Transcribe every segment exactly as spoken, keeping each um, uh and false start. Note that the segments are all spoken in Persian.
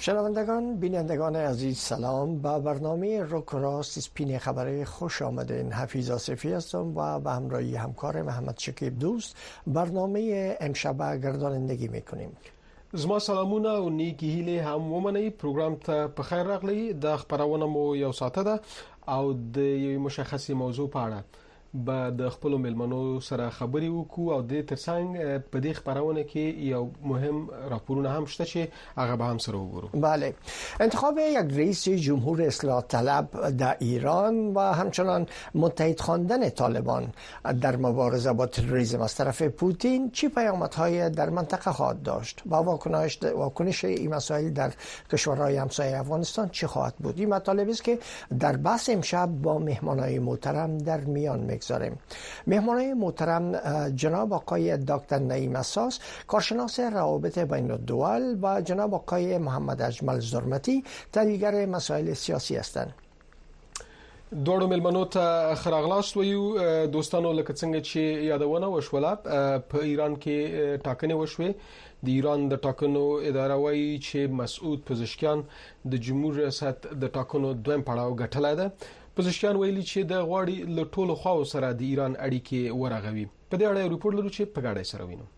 شنوندگان بینندگان عزیز سلام. با برنامه روک راست سپین خبری خوش آمدین. حفیظ آصفی هستم و به همراهی همکار محمد شکیب دوست برنامه امشب گردانندگی میکنیم. زما سلامونه او نیکی هیله هم ومنئ. پروګرام ته په خیر راغلی. د خبرونه مو یو ساعته ده او د یو مشخصي موضوع په اړه به د خپل ملمنو سره خبري وکړو او د ترڅنګ په دې خبرونه کې یو مهم راپورونه هم شته چې هغه به هم سره وګورو. بله، انتخاب یک رئیس جمهور اصلاح طلب در ایران و همچنان متحد خواندن طالبان در مبارزه با تروریسم از طرف پوتین چه پیامدهای در منطقه خواهد داشت و واکنش واکنش این مسائل در کشورهای همسایه افغانستان چه خواهد بود؟ این مطالبی است که در بحث امشب با مهمانای محترم در میان میگذاریم. مهمانای محترم جناب آقای دکتر نعیم اساس، کارشناس روابط بین الدول، و جناب آقای محمد اجمل زرمتی، تحلیلگر مسائل سیاسی هستند. دوړو ملمنو ته خراغلاست ویو. دوستانو لکه څنګه چې یادونه وشوله په ایران کې ټاکنې وشوې. د ایران د ټاکنو اداره وايي چې مسعود پزشکیان د جمهور ریاست د ټاکنو دویم پړاو ګټلای ده. پزشکیان ویلي چې د غواړي له ټولو خواو سره د ایران اړیکې ورغوي. په دې اړه ریپورت لرو چې په ګاډۍ سره وینو.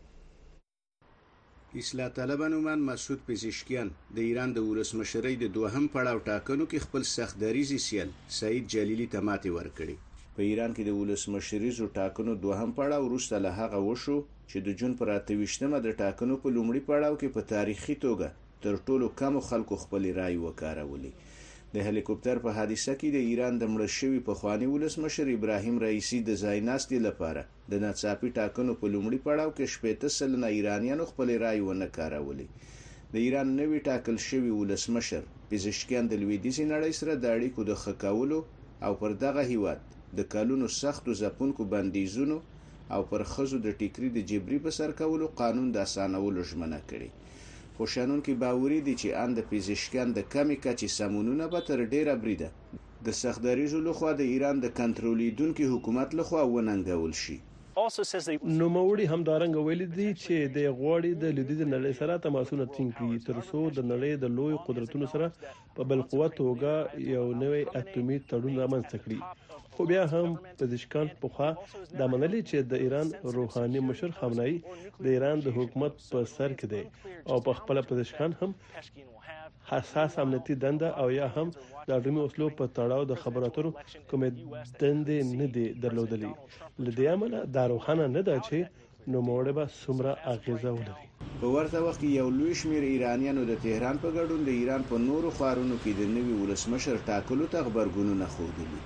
اصلاح طلبانومان مسعود پزشکیان د ایران د ولسمشرۍ د دوهم پړاو ټاکنو کې خپل سخت دریځي سیال سعید جلیلی ته ماتې ورکړې. په ایران کې د ولسمشریزو ټاکنو دوهم پړاو وروسته له هغه وشو چې د جون پر اته ویشتمه د ټاکنو په لومړي پړاو کې په تاریخي توګه تر ټولو کم خلکو خپل رائے وکارولې. د هلیکوپټر په حادثه کې د ایران د مړ شوي پخوانی ولسمشر ابراهیم رئیسی د ځایناستي لپاره د ناڅاپي ټاکنو په لومړي پړاو کې شپږ سلنه ایرانیانو خپل رائے ونه کارولې. د ایران نوی ټاکل شوی ولسمشر پزشکیان د لویدیځ نړۍ سره د اړیکو د ښه کولو او پر دغه هیواد د کلونو سختو ځپونکو بندیزونو او پر ښځو د ټیکري د جبري په سر کولو قانون د اسانولو ژمنه کړې. خوشانون کې باوري دي چې ان د پزشکیان د کمی کچې سمونونه به تر ډیره بریده د سخت دریځو لخوا د ایران د کنټرولیدونکو حکومت لخوا وننګول شي. نو موړي همدارنګ ویل دي چې د غوړې د لویدیځ نړۍ سره تماسونه ټینګ کړي ترڅو د نړۍ د لوی قدرتونو سره په بل قوت توګه یو نوی اټومي تړون رامنځته کړي. خو بیا هم پزشکان په خوا د منلي چې د ایران روحاني مشر خامنه‌ای د ایران د حکومت په سر کې دی او په خپل پزشکان هم حساس امنیتي دنده او یا هم د اټومي وسلو په تړاو د خبرو اترو کومې دندې نه دي درلودلې. لدې امله دا روښانه نه ده چې نوموړی به څومره اغیزه ولري. په ورته وخت کې یو لوی شمېر ایرانیانو د تهران په ګډون د ایران په نورو ښارونو کې د نوي ولسمشر ټاکلو ته غبرګونونه ښودلي.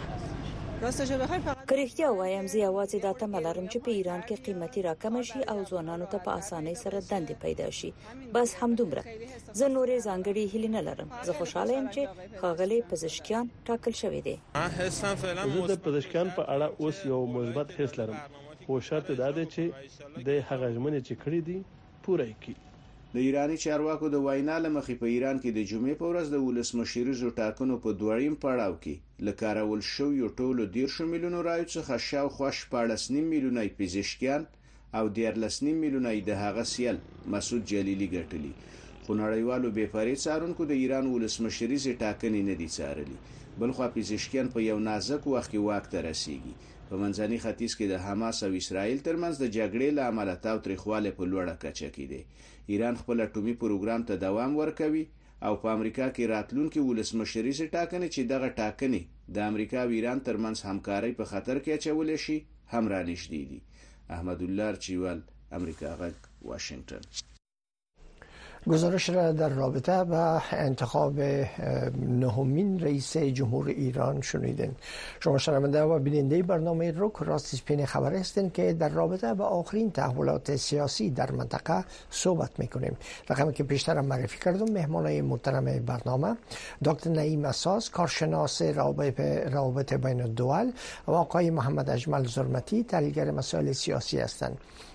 که رښتیا وایم زه یوازې دا تمه لرم چې په ایران کې قیمتي راکمه شي او ځوانانو ته په اسانۍ سره دندې پیدا شي. بس همدومره. زه نورې ځانګړې هیلې نه لرم. زه خوشاله یم چې ښاغلي پزشکیان ټاکل شوي دي. زه د پزشکیان په اړه اوس یو مثبت حس لرم. خو شرط دا دی چې د هغه ژمنې چې کړې دي پوره کړي. د ایرانی چارواکو د وینا لمخې په ایران کې د جمعې په ورځ د ولسمشریزو ټاکنو په دویم پړاو کې لکارول شویو ټولو دیرشو میلیونو رایو څخه شاوخوا شپاړس نیم میلیونه پزشکیان او دیارلس نیم میلیونه د هغه سیال مسعود جلیلی ګټلي. خو نړیوالو بې پرې څارونکو د ایران ولسمشریزې ټاکنې نه دي څارلي. بلخوا پزشکیان په یو نازک وخت کې واک ته رسیږي. په منځني ختیځ کې د حماس او اسرائیل ترمنځ د جګړې له امله تاوتریخوالی په لوړه کچه کې دی. ایران خپل اټومي پروګرام ته دوام ورکوي او په امریکا کې راتلونکي ولسمشریزې ټاکنې چې دغه ټاکنې د امریکا او ایران ترمنځ همکارۍ په خطر کې اچولی شي هم رانږدې دي. احمد الله ارچیوال، امریکا غږ، واشنگتن. گزارش را در رابطه با انتخاب نهمین رئیس جمهور ایران شنیدین. شما شنونده و بیننده برنامه روک راست سپین خبر هستین که در رابطه با آخرین تحولات سیاسی در منطقه صحبت میکنیم. رقمی که پیشتر معرفی کردم مهمانای محترم برنامه دکتر نعیم اساس، کارشناس روابط بین الدول، و آقای محمد اجمل زرمتی، تحلیلگر مسائل سیاسی هستند.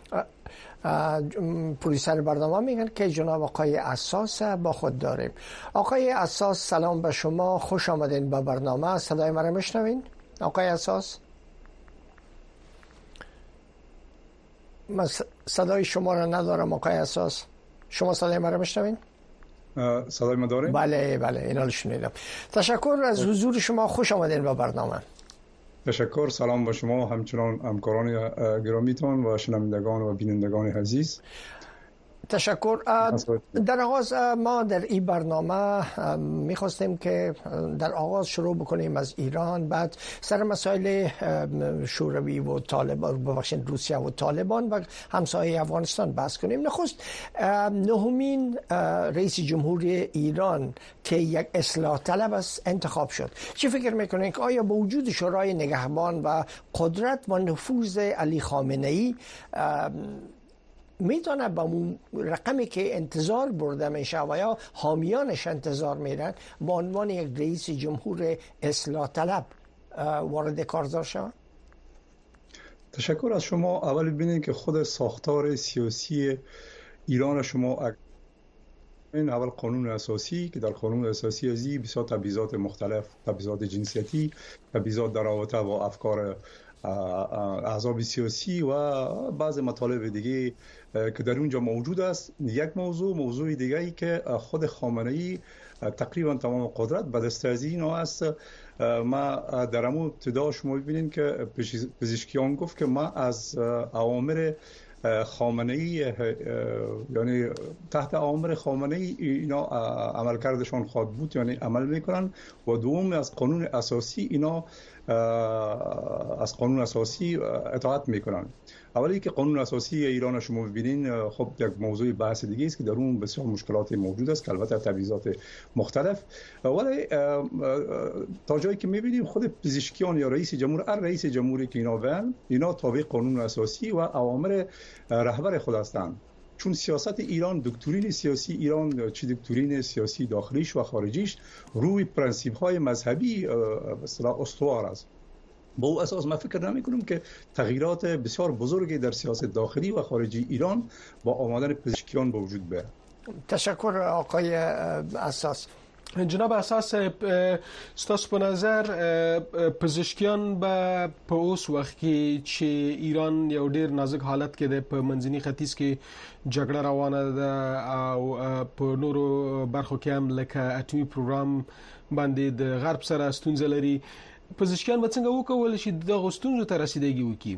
پرویسر برنامه میگن که جناب آقای اساس با خود داریم. آقای اساس سلام به شما، خوش آمدین به برنامه. صدای من رو میشنوین آقای اساس؟ من صدای شما رو ندارم آقای اساس. شما صدای من رو میشنوین؟ صدای ما داریم؟ بله بله اینا رو شنیدم. تشکر از حضور شما، خوش آمدین به برنامه. تشکر، سلام با شما همچنان همکاران گرامیتان و شنوندگان و بینندگان عزیز. تشکر. در آغاز ما در این برنامه میخواستیم که در آغاز شروع بکنیم از ایران، بعد سر مسائل شوروی و طالبان، ببخشید روسیه و طالبان و همسایه افغانستان بحث کنیم. نخست نهمین رئیس جمهوری ایران که یک اصلاح طلب است انتخاب شد. چی فکر میکنین که آیا با وجود شورای نگهبان و قدرت و نفوذ علی خامنه ای میتونه با اون رقمی که انتظار برده میشه و یا حامیانش انتظار میرن با عنوان یک رئیس جمهور اصلاح طلب وارد کارزار شود؟ تشکر از شما. اول ببینید که خود ساختار سیاسی ایران شما این اول قانون اساسی که در قانون اساسی ازی بسیار تبعیضات مختلف، تبعیضات جنسیتی، تبعیضات در رابطه با افکار احزاب سیاسی و بعض مطالب دیگه که در اونجا موجود است. یک موضوع موضوع دیگه ای که خود خامنه ای تقریبا تمام قدرت به دست از این است. ما در همون ابتدا شما ببینید که پزشکیان گفت که ما از اوامر خامنه ای، یعنی تحت اوامر خامنه ای اینا عملکردشان خواهد بود، یعنی عمل میکنن. و دوم از قانون اساسی اینا از قانون اساسی اطاعت میکنن. اولی که قانون اساسی ایران شما ببینین خب یک موضوع بحث دیگه است که در اون بسیار مشکلات موجود است که البته تبعیضات مختلف، ولی تا جایی که میبینیم خود پزشکیان یا رئیس جمهور، هر رئیس جمهوری که اینا بن اینا تابع قانون اساسی و اوامر رهبر خود هستند. چون سیاست ایران، دکترین سیاسی ایران، چه دکترین سیاسی داخلیش و خارجیش روی پرنسیپ های مذهبی به اصطلاح استوار است. با او اساس من فکر نمی کنم که تغییرات بسیار بزرگی در سیاست داخلی و خارجی ایران با آمدن پزشکیان به وجود بیاید. تشکر آقای اساس. جناب اساس، ستاسو په نظر پزشکیان به په اوس وخت کې چې ایران یو ډیر نازک حالت کې ده، په منځني ختیځ کې جګړه روانه ده او په نورو برخو کې هم لکه اټومي پروګرام باندې د غرب سره ستونزې لري، پزشکیان به څنګه وکول شي دغه ستونزو ته رسیدګي وکړي؟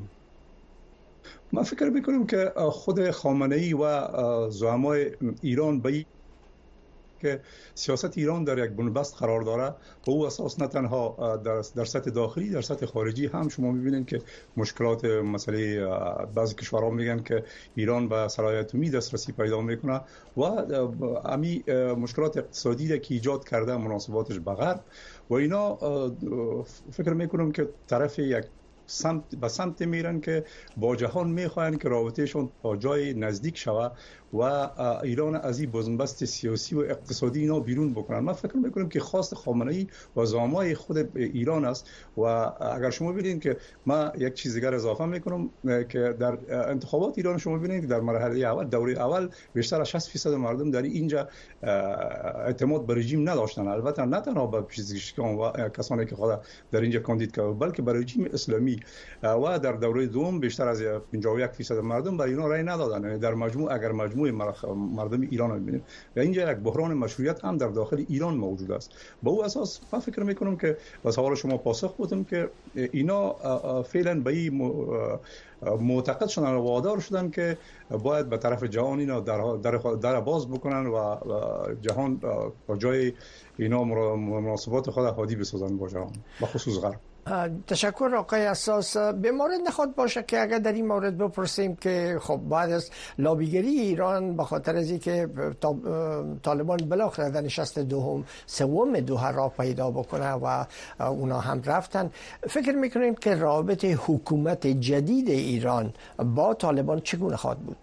من فکر میکنم که خود خامنه ای و زعمای ایران به که سیاست ایران در یک بنبست قرار داره، به او اساس نه تنها در, در سطح داخلی، در سطح خارجی هم شما میبینید که مشکلات مسئله بعضی کشورها میگن که ایران به سلاح اتمی دسترسی پیدا میکنه و امی مشکلات اقتصادی که ایجاد کرده مناسباتش به غرب و اینا فکر میکنم که طرف یک سمت به سمت میرن که با جهان میخواین که رابطهشون تا جای نزدیک شود و ایران از این بنبست سیاسی و اقتصادی اینا بیرون بکنن. من فکر میکنم که خواست خامنه ای و زعمای خود ایران است. و اگر شما ببینید که من یک چیز دیگر اضافه میکنم که در انتخابات ایران شما ببینید که در مرحله اول، دوره اول بیشتر از شصت درصد مردم در اینجا اعتماد به رژیم نداشتن. البته نه تنها به پزشکان و کسانی که خود در اینجا کاندید کردند، بلکه به رژیم اسلامی. و در دوره دوم بیشتر از پنجاه و یک درصد مردم برای اینا رأی ندادن. یعنی در مجموع اگر مجموع مردم ایران رو ببینیم و اینجا یک بحران مشروعیت هم در داخل ایران موجود است. با او اساس من فکر میکنم که به سوال شما پاسخ بدم که اینا فعلا به این معتقد شدن و وادار شدن که باید به طرف جهان اینا در, در, در باز بکنن و جهان تا جای اینا مناسبات خود هادی بسازن با جهان، بخصوص غرب. تشکر آقای اساس. به مورد نخواد باشه که اگر در این مورد بپرسیم که خب بعد از لابیگری ایران به خاطر از اینکه طالبان بالاخره در نشست دوم سوم دوحه را پیدا بکنه و اونا هم رفتن، فکر میکنیم که رابط حکومت جدید ایران با طالبان چگونه خواهد بود؟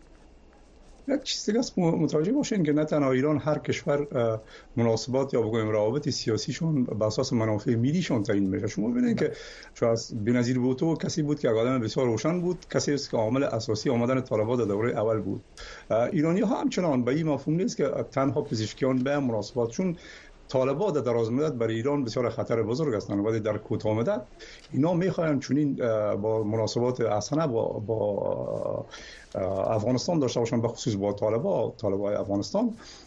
یک چیز دیگه است متوجه باشین که نه تنها ایران، هر کشور مناسبات یا بگویم روابط سیاسیشون به اساس منافع ملیشون تعیین میشه. شما ببینید که شاید بنظیر بوتو کسی بود که آدم بسیار روشن بود، کسی است که عامل اساسی آمدن طالبان در دوره اول بود. ایرانی ها همچنان به این مفهوم نیست که تنها پزشکیان به مناسبات، چون طالبان در دراز مدت برای ایران بسیار خطر بزرگ هستند، ولی در کوتاه مدت اینا میخواین چنین با مناسبات حسنه با با افغانستان داشته باشن، به خصوص با طالبان طالبان افغانستان.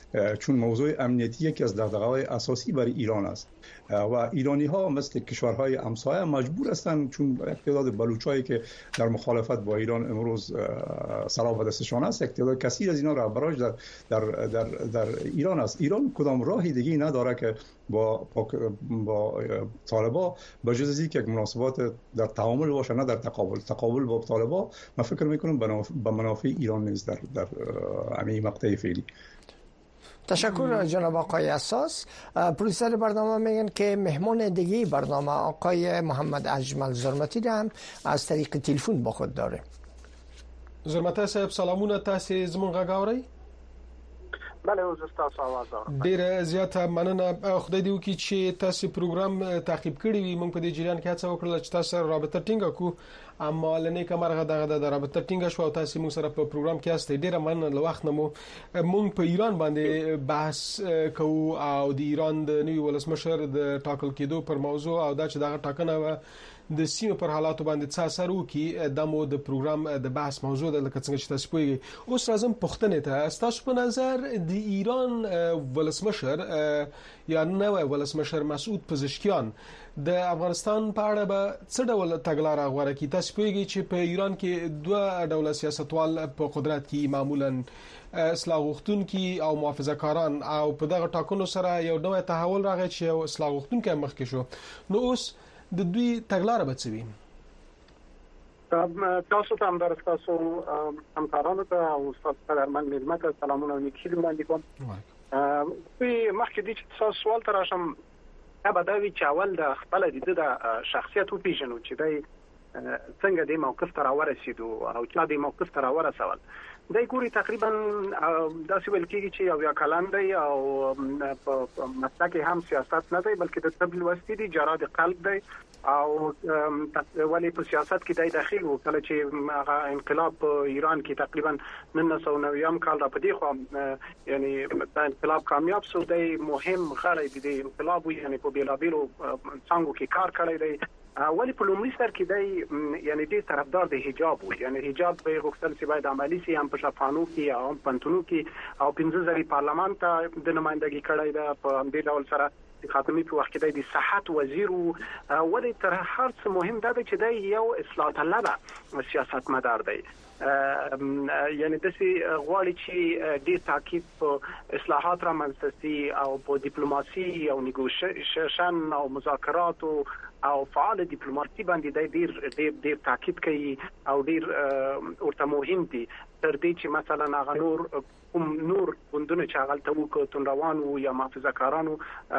چون موضوع امنیتی یکی از دغدغه‌های اساسی برای ایران است و ایرانی ها مثل کشورهای همسایه مجبور هستند، چون تعداد بلوچایی که در مخالفت با ایران امروز سرا به دستشان است، تعداد کثیر از اینا رهبراش در در در در ایران است. ایران کدام راهی دیگه نداره که با با طالبان به جز از اینکه مناسبات در تعامل باشه، نه در تقابل. تقابل با طالبان من فکر میکنم به منافع ایران نیست در در همین مقطع فعلی. تشکر جناب آقای اساس. پرویسر برنامه میگن که مهمان دیگه برنامه آقای محمد اجمل زرمتی هم از طریق تلفن با خود داره. زرمتی صاحب سلامونه، تاسو زمون غاوري؟ بله اوس تاسو आवाज اورم. ډیر زیاته مننه. خدای دې وکړي چې تاسو پروګرام تعقیب کړی وي. موږ په دې جریان کې هڅه وکړه چې تاسو رابطه ټینګه کو، اما لنه کومه دغه د رابطه ټینګه شو او تاسو موږ سره په پروګرام کې هسته. ډیر مننه. له وخت نمو موږ په ایران باندې بحث کوو او د ایران د نوي ولسمشر د ټاکل کېدو پر موضوع او دا چې دغه ټاکنه د سیمه پر حالاتو باندې څه اثر وکي د مو د پروګرام د بحث موضوع د لکه څنګه چې تاسو پوهیږئ. اوس راځم پښتنې ته. تاسو په نظر د ایران ولسمشر یا نوی ولسمشر مسعود پزشکیان د افغانستان په اړه به څه ډول تګلاره غوړه کی؟ تاسو پوهیږئ چې په ایران کې دوه ډول سیاستوال په قدرت کې معمولا اصلاح غوښتونکي او محافظه‌کاران، او په دغه ټاکنو سره یو نوی تحول راغی چې یو اصلاح غوښتونکي مخکې شو. نو اوس د دوی تګلاره به څه وي؟ تاسو ته هم درستاسو همکارانو ته او استاد قدرمن ملمت سلامونه او نیکی باندې کوم. په مخکې دي چې تاسو سوال تراشم ابا دا وی چې اول د خپل د شخصیت او پیژنو چې دای څنګه د موقف تر ورسېدو او چې د موقف تر ورسول. دای ګوري تقریبا داسې ویل کېږي چې یو یا کلان دی او په مسلک هم سیاست نه دی بلکې د طب لوستي دی، جراد قلب دی او ولی په سیاست کې دای داخل و. کله چې هغه انقلاب په ایران کې تقریبا نولس سوه نوي کال را پدې خو یعنی دا انقلاب کامیاب شو. دی مهم غړی دی انقلاب و، یعنی په بیلابیلو څنګه کې کار کړی دی. ولی په لومړي سر کې دی یعنی دې طرفدار د حجاب و، یعنی حجاب به غوښتل چې باید عملی شي، هم په شفانو کې او هم پنتونو کې، او پنځه ځلې پارلمان ته د نمائندګي کړی ده. په همدې ډول سره د خاتمي په وخت کې د صحت وزیر او ولی تر هر څه مهم ده چې دی یو اصلاح طلبه سیاستمدار دی. یعنی د سي غواړي چې د تاکید په اصلاحات را منځتي او په ډیپلوماسي او نیګوشیشن او مذاکرات او فعال ډیپلوماسي باندې د ډیر ډیر ډیر تاکید کوي او ډیر ورته مهم دي تر دې چې مثلا هغه نور کوم نور غوندونه چې هغه ته وکړو روانو یا محافظه‌کارانو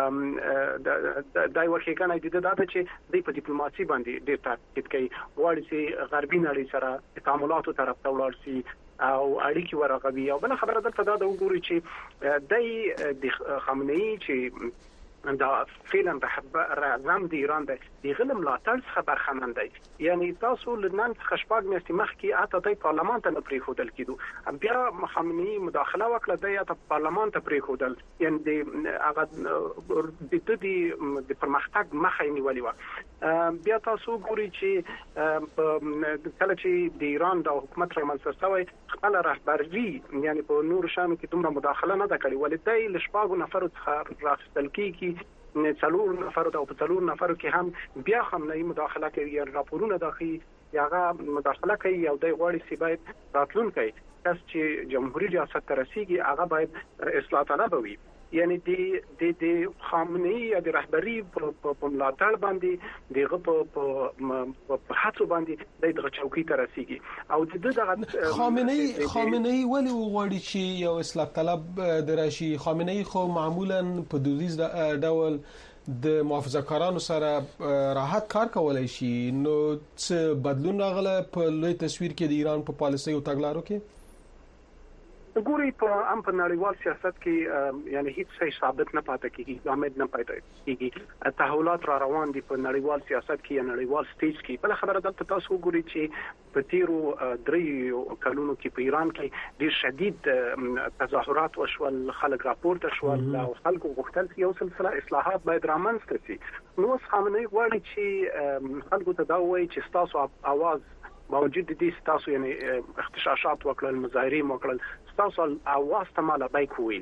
دای ورخېګنه دي دا چې د په ډیپلوماسي باندې ډیر تاکید کوي. غواړي چې غربي نړۍ سره تعاملاتو طرف ته ولاړ شي او اړیکې ورغوي. او بل خبره دلته دا د وګوري چې د خامنه‌ای چې دا فعلا رهبر اعظم د ایران د غلم ملاتړ څخه برخمن دی. یعنی تاسو لنن خشباګ میاشتې مخکې اته د پارلمان ته پرې خودل کېدو، بیا خامنه‌ای مداخله وکړه د پارلمان ته پرې خودل، یعنی د هغه د دې د پرمختګ مخه نیولې و. بیا تاسو ګوري چې کله چې د ایران د حکومت رامنځته شوی خپل رهبري یعنی په نور شامل کې دومره مداخله نه کړې، ولې د لشباګو نفر څخه راستل کیږي څلور نفر او په څلور نفر کې هم بیا خامنه‌ای مداخله کوي، راپورونه داخلي یاغه مداخله کوي او د غواړي چې باید راتلونکي کس چې جمهوریت ریاست ته رسیږي هغه باید اصلاح طلب وي. یعنی د د د خامنه‌ای د رهبری په ملاتړ باندې دغه په هڅو باندې دغه چوکۍ ته رسیږي او د دغه خامنه‌ای خامنه‌ای ولی وغواړي چې یو اصلاح طلب درشي. خامنه‌ای خو معمولا په دودیز ډول د محافظه‌کارانو سره راحت کار کولای شي. نو څه بدلون راغله په لوی تصویر کې د ایران په پالیسۍ او تګلارو کې؟ ګوري په ام په نړیوال سیاست کې یعنی هیڅ څه ثابت نه پاتې کیږي، امید نه پاتې کیږي. تحولات را روان دي په نړیوال سیاست کې یا نړیوال سټیج کې. بل خبره دلته تاسو ګوري چې په تیرو درې کلونو کې په ایران کې ډیر شدید تظاهرات وشول، خلک راپورته شول او خلکو غوښتل چې یو سلسله اصلاحات باید رامنځته شي. نو خامنه‌ای غواړي چې خلکو ته دا وایي چې تاسو आवाज باوجود دې تاسو یعنی اختشاشات وکړل، مظاهرې وکړل، تاسو اواز ته مال بای کوي.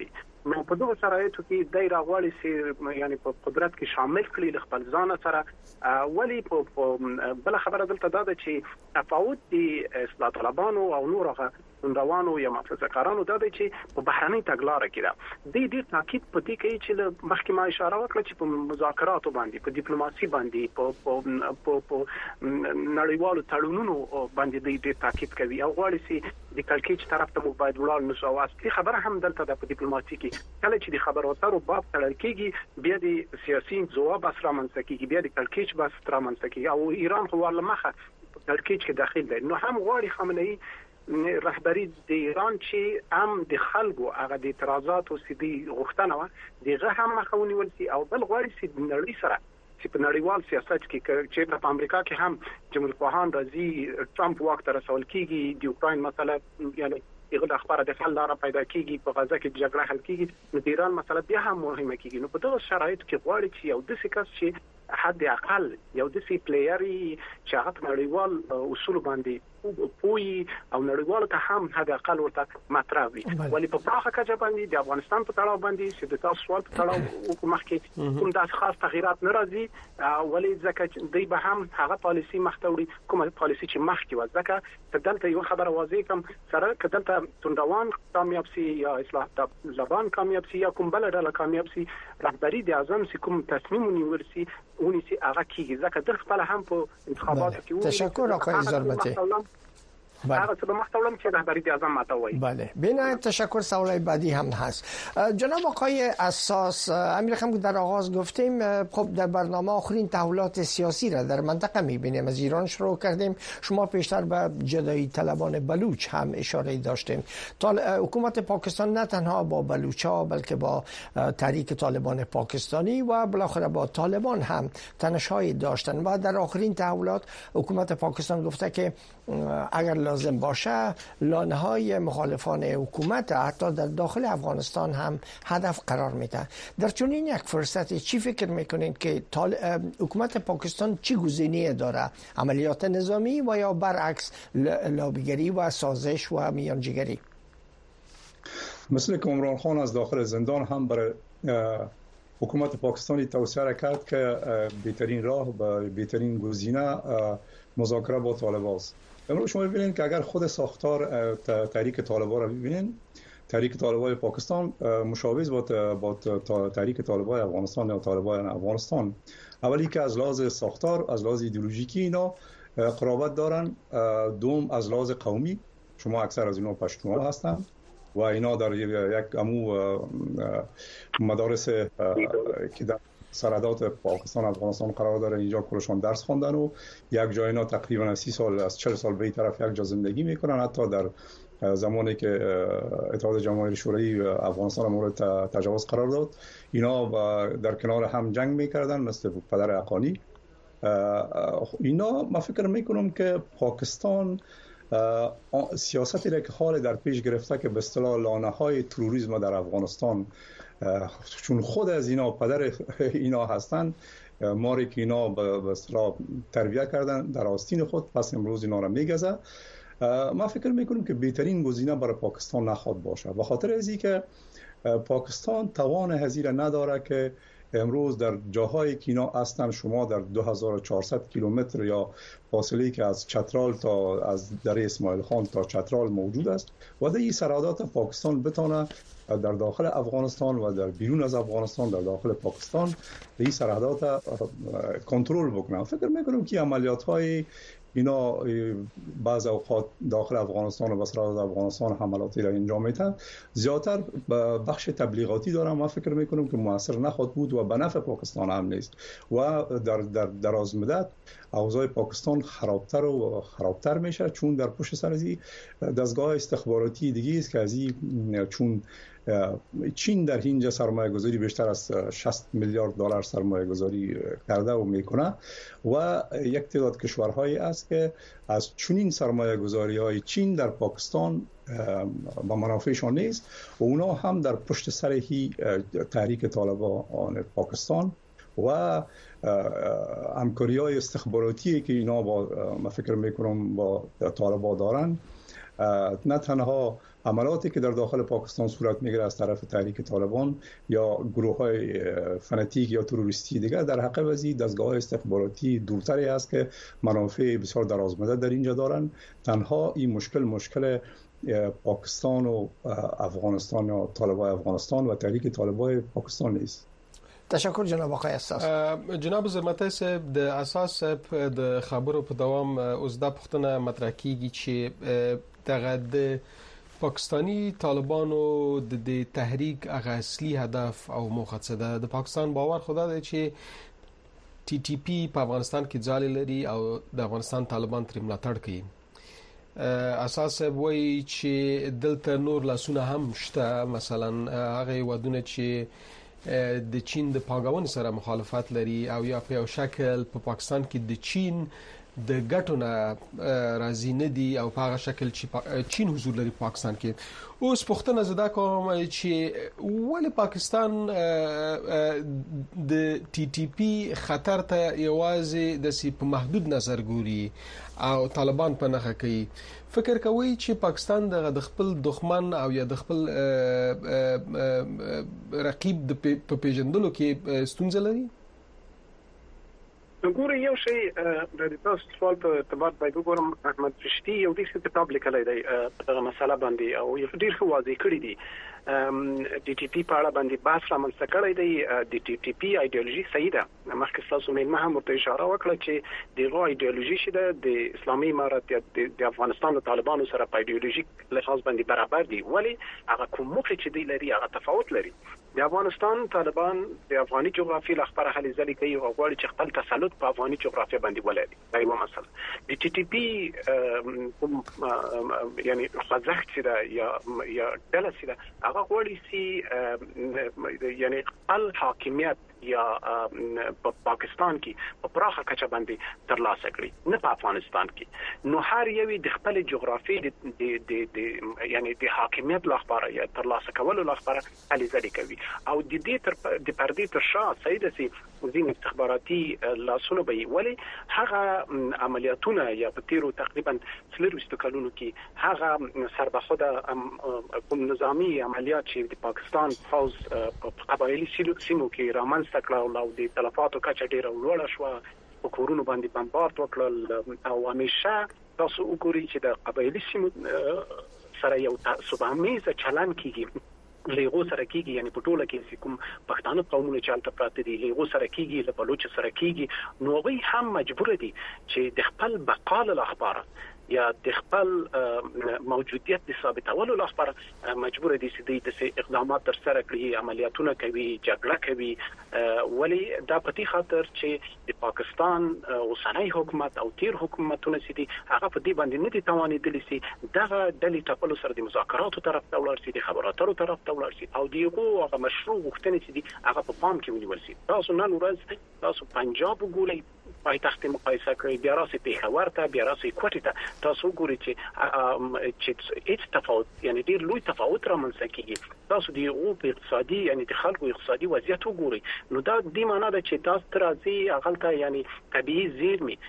نو په دغه شرایطو کې د راغوالي سي یعنی په قدرت کې شامل کړي خپل ځان سره ولی په بل خبره دلته دا ده چې تفاوت دي اصلاح طلبانو او نور هغه روانو یا مفسرکارانو دا دي چې په بهرنۍ تګلارې کې دا د دې تاکید پدې کوي چې مخکې ما اشاره وکړه چې په مذاکراتو باندې په ډیپلوماسي باندې په په نړیوالو تړونونو باندې د دې تاکید کوي او غواړي چې د کلکېچ طرف ته موبایل ولاړ نشو واسطي خبره هم دلته د ډیپلوماسي کې کله چې د خبرو اترو باب تړل کېږي بیا د سیاسي ځواب اسره منځ کېږي بیا د کلکېچ بس تر منځ کېږي او ایران خو ورلمخه کلکېچ کې داخل دی نو هم غواړي خامنه‌ای رهبری د ایران چې هم د خلکو هغه د اعتراضات او سیدي غوښتنه و دغه هم مخاوني ولسی او بل غواړي چې د نړۍ سره چې په نړیوال سیاست کې چې په امریکا کې هم جمهوریت خواهان راځي ټرمپ واک ته رسول کیږي د اوکراین مسله یعنی دغه اخبار د حل لاره پیدا کیږي په غزه کې جګړه حل کیږي نو د ایران مسله بیا هم مهمه کیږي نو په دغه شرایطو کې غواړي چې یو د سکس چې حد اقل یو د سی پلیری چې هغه نړیوال اصول باندې پوي او نړیوال ته هم حد اقل ورته مطرح وي ولی په پراخه کچه باندې د افغانستان په تړاو باندې چې د تاسو سوال په تړاو حکومت کې کوم داس خاص تغیرات ناراضي ولی ځکه دوی به هم هغه پالیسی مختوري کومه پالیسی چې مخکې و ځکه دلته یو خبره واضح کوم سره کدلته توندوان کامیاب سي یا اصلاح طلبان کامیاب سي یا کوم بل ډله کامیاب سي رهبری د اعظم سي کوم تصمیم ونیول اونی سي هغه کیږي ځکه د خپل هم په انتخاباتو کې تشکر آقای زرمتی هغه څه به مختولم چې رهبری د اعظم ماته وایي بله بنا تشکر. سوال بعدی هم هست جناب آقای اساس امیر خانم در آغاز گفتیم خب در برنامه آخرین تحولات سیاسی را در منطقه می‌بینیم از ایران شروع کردیم شما پیشتر به جدایی طلبان بلوچ هم اشاره داشتیم حکومت پاکستان نه تنها با بلوچ‌ها بلکه با تحریک طالبان پاکستانی و بالاخره با طالبان هم تنش‌های داشتن و در آخرین تحولات حکومت پاکستان گفته که اگر لازم باشه لانه‌های مخالفان حکومت حتی در داخل افغانستان هم هدف قرار میده. در چنین یک فرصت چی فکر میکنید که حکومت پاکستان چی گزینه‌ای داره؟ عملیات نظامی و یا برعکس لابیگری و سازش و میانجیگری؟ مثل که عمران خان از داخل زندان هم برای حکومت پاکستانی توصیه کرد که بهترین راه و بهترین گزینه مذاکره با طالبان است. امروز شما ببینید که اگر خود ساختار تحریک طالبان را ببینید تحریک طالبان پاکستان مشابه با با تحریک طالبان افغانستان یا طالبان افغانستان اولی که از لحاظ ساختار از لحاظ ایدئولوژیکی اینا قرابت دارن دوم از لحاظ قومی شما اکثر از اینا پشتوها هستند و اینا در یک امو مدارس که در سرحدات پاکستان افغانستان قرار داره اینجا کلشان درس خواندن و یک جای اینا تقریبا از سی سال از چهل سال به طرف یک جا زندگی میکنن حتی در زمانی که اتحاد جماهیر شوروی افغانستان مورد تجاوز قرار داد اینا در کنار هم جنگ میکردن مثل پدر حقانی اینا ما فکر میکنم که پاکستان سیاستی را که حال در پیش گرفته که به اصطلاح لانه‌های تروریسم در افغانستان چون خود از اینا پدر اینا هستند ماری که اینا به اصطلاح تربیت کردن در آستین خود پس امروز اینا را میگذه ما فکر میکنیم که بهترین گزینه برای پاکستان نخواهد باشه به خاطر از اینکه پاکستان توان هزینه نداره که امروز در جاهایی که اینا هستن شما در دو هزار و چهارصد کیلومتر یا فاصله که از چترال تا از دره اسماعیل خان تا چترال موجود است و در این سرحدات پاکستان بتونه در داخل افغانستان و در بیرون از افغانستان در داخل پاکستان این سرحدات کنترل بکنه. فکر میکنم که عملیات های اینا بعض اوقات داخل افغانستان و بسرات افغانستان حملاتی را انجام میده زیادتر بخش تبلیغاتی دارم من فکر میکنم که موثر نخواهد بود و به نفع پاکستان هم نیست و در در دراز مدت اوضاع پاکستان خرابتر و خرابتر میشه چون در پشت سر از دستگاه استخباراتی دیگه است که از چون چین در اینجا سرمایه گذاری بیشتر از شصت میلیارد دلار سرمایه گذاری کرده و میکنه و یک تعداد کشورهایی است که از چنین سرمایه گذاری های چین در پاکستان با منافعشان نیست و اونا هم در پشت سر هی تحریک طالبان پاکستان و همکاری های استخباراتی که اینا با ما فکر میکنم با طالبان دارن نه تنها عملاتی که در داخل پاکستان صورت میگیره از طرف تحریک طالبان یا گروه‌های فناتیک یا تروریستی دیگر، در حقیقت وزی دستگاه استخباراتی دورتری است که منافع بسیار درازمدت در اینجا دارن. تنها این مشکل مشکل پاکستان و افغانستان یا طالبان افغانستان و تحریک طالبان پاکستان نیست. تشکر جناب آقای اساس. جناب زرمتی صاحب د اساس د خبرو په دوام اوس د پښتنه مطرح کیږي چې دغه د پاکستانی طالبانو د تحریک هغه اصلي هدف او موخه څه ده؟ د پاکستان باور خدا دی چې ټي ټي پی په افغانستان کې ځای لري او د افغانستان طالبان تر ملاتړ کوي. اساس وایي چې دلته نور لاسونه هم شته، مثلا هغه ودونه چې د چین د پاګاون سره مخالفت لري او یا په یو شکل په پاکستان کې د چین د ګټونه راځي نه دي او په هغه شکل چې چین حضور لري په پاکستان کې. اوس پښتنه زده کوم چې ولې پاکستان د ټي ټي پی خطر ته یوازې د سی په محدود نظر ګوري او طالبان په نخښه کوي. فکر کوي چې پاکستان د خپل دښمن او یا د خپل رقیب د پیژندلو کې ستونزه لري؟ ګوري یو شی د تاسو سوال په اعتبار باید وګورم. احمد رشدي یو د کتاب لیکلی دی په دغه مسله باندې او یو ډیر ښه واضح کړی دی. د ټي ټي په اړه باندې بحث رامنځته کړی دی. د ټي ټي پی ایډیالوژي صحیح ده. مخکې تاسو مې هم ورته اشاره وکړه چې دغه ایډیالوژي چې د اسلامي امارات د افغانستان او طالبانو سره په ایډیالوژیک لحاظ باندې برابر دي، ولی هغه کوم موخه چې دی لري هغه تفاوت لري. د افغانستان طالبان د افغاني جغرافي لخبره هلي ځلې کوي او غواړي چې خپل تسلط په افغاني جغرافیه باندې ولري. دا یو مسله. د ټي ټي پی یعنی خوځښت چې دا یا یا ډله چې دا هغه غواړي چې یعنی خپل حاکمیت یا په پاکستان کې په پراخه کچه باندې ترلاسه کړي، نه په افغانستان کې. نو هر یوې د خپل جغرافي د د د یعنی د حاکمیت لخبره یا ترلاسه کولو لخبره هلي ځلې کوي او د دې تر د پردې تر شا سیده سي ځین استخباراتي لاسونه به ولی هغه عملیاتونه یا په تیرو تقریبا څلور کلونو کې هغه سربخوده کوم نظامی عملیات چې د پاکستان فوز په قبایلی سیمو کې رامنځته کړل او د تلفاتو کچه ډیره لوړه شوه، په کورونو باندې بمبارد وکړل او همیشه تاسو وګورئ چې د قبایلی سیمو سره یو تعصبامیز چلن کیږي، لیغو سره کیږي، یعنی په ټوله کې کوم پښتانه قومونه چې البته پراته دي لیغو سره کیږي، له بلوچ سره کیږي. نو غوي هم مجبور دي چې د خپل بقا له اخبار یا د خپل موجودیت د ثابتولو لپاره مجبور دي چې د اقدامات تر سره کړي، عملیاتونه کوي، جګړه کوي. ولی دا پتی خاطر چې د پاکستان اوسنۍ حکومت او تیر حکومتونه چې دي هغه په دې باندې نه دي توانېدلي چې دغه ډلې ټاکلو سره د مذاکراتو طرف ته ولاړ شي، د خبراتو طرف ته ولاړ شي او دغه هغه مشروع غوښتنې چې دي هغه په پام کې ونیول شي. تاسو نن ورځ تاسو پنجاب وګورئ، پایتخت مقایسه کړئ، بیا راسي پیښور ته، بیا راسي کوټې ته، تاسو ګورئ چې چې هیڅ تفاوت یعنی ډیر لوی تفاوت رامنځته کیږي. تاسو د یو په اقتصادي یعنی د خلکو اقتصادي وضعیت وګورئ، نو دا د معنا ده چې تاسو ترازی اغلطه یعنی طبيعي زیرمي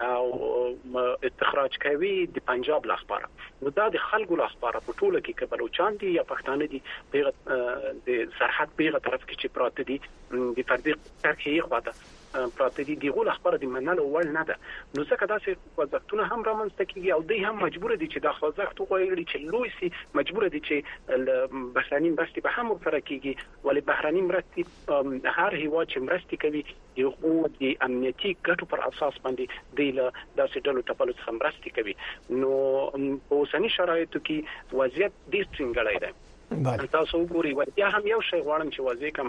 او استخراج کوي د پنجاب لخبره. نو دا د خلکو لخبره په ټوله کې کبلوچان دي یا پښتانه دي په د سرحد پیغه طرف کې چې پراته دي د فردي ترکیه خواته پراته دي دیغه لخبره د منلو وړ نه ده. نو ځکه داسې وضعیتونه هم رامنځته کیږي او دوی هم مجبور دي چې د خوځښت غوړي چې لوی سي، مجبور دي چې بهرني مرستې به هم ورسره کیږي، ولی بهرني مرستې هر هیواد چې مرستې کوي یو د امنیتي ګټو پر اساس باندې دی له داسې ډلو ټپلو څخه مرستې کوي. نو په اوسني شرایطو کې وضعیت ډیر څنګه دی. تاسو وګورئ ورته هم یو شی غواړم چې واضح کوم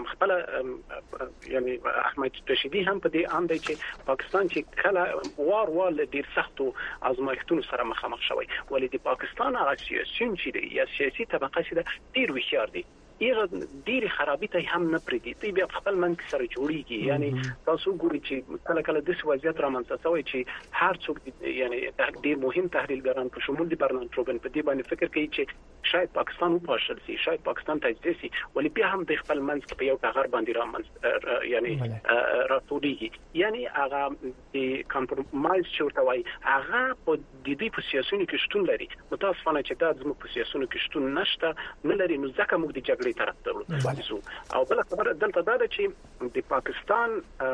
خپل یعنی احمد رشیدي هم په دې اند چې پاکستان چې کله وار وار ډیر سختو ازمایښتونو سره مخامخ شوی، ولې د پاکستان هغه سیاسيون چې دی یا سیاسي طبقه چې ده ډیر وښیار دي، یغه ډیر خرابې ته هم نه پریدي، تی بیا خپل منځ سره جوړیږي. یعنی تاسو ګورئ چې کله کله د وضعیت رامنځته شوی چې هر څوک یعنی ډیر مهم تحلیلګران په شمول د برنارد روبن په دې باندې فکر کوي چې شاید پاکستان وپاشل شي، شاید پاکستان تجزیه شي، ولې بیا هم د خپل منځ په یو ټغر باندې رامنځته یعنی راټولېږي. یعنی هغه د کمپرمایز چې ورته وایي هغه په د دې په سیاسيونو کې شتون لري. متاسفانه چې دا زموږ په سیاسيونو کې شتون نشته نه لري، نو ځکه موږ د جګړې طرفدار یو. او بل خبره دلته دا ده چې د پاکستان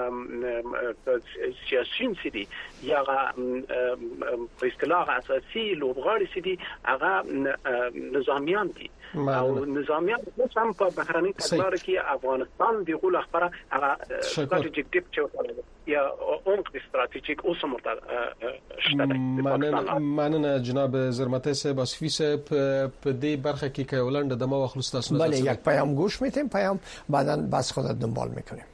سیاسيون چې دي یا په اصطلاح اساسي لوبغاړي چې دي هغه نظامیان دي او نظامیان هم په بهرني تګلارو کې افغانستان دی غول خبره هغه ستراتیژیک ډیپ چوکاله یا اونګ استراتیژیک اوسمه شته. مننه جناب زرمتی صاحب اسفی صاحب په دې برخه کې که ولند د ما وخت تاسو نه بله یک پیام گوش میتیم، پیام بعداً بس خودت دنبال میکنیم.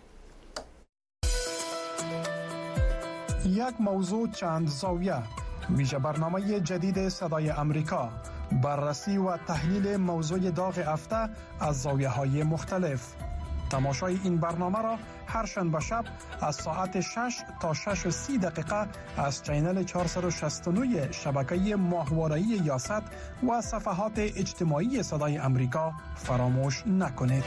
یک موضوع چند زاویه، ویژه برنامه جدید صدای امریکا، بررسی و تحلیل موضوع داغ هفته از زاویه‌های مختلف. تماشای این برنامه را هر شنبه شب از ساعت شش تا شش و سی دقیقه از چینل چهارصد و شصت و نه شبکه ماهواره‌ای یاست و صفحات اجتماعی صدای امریکا فراموش نکنید.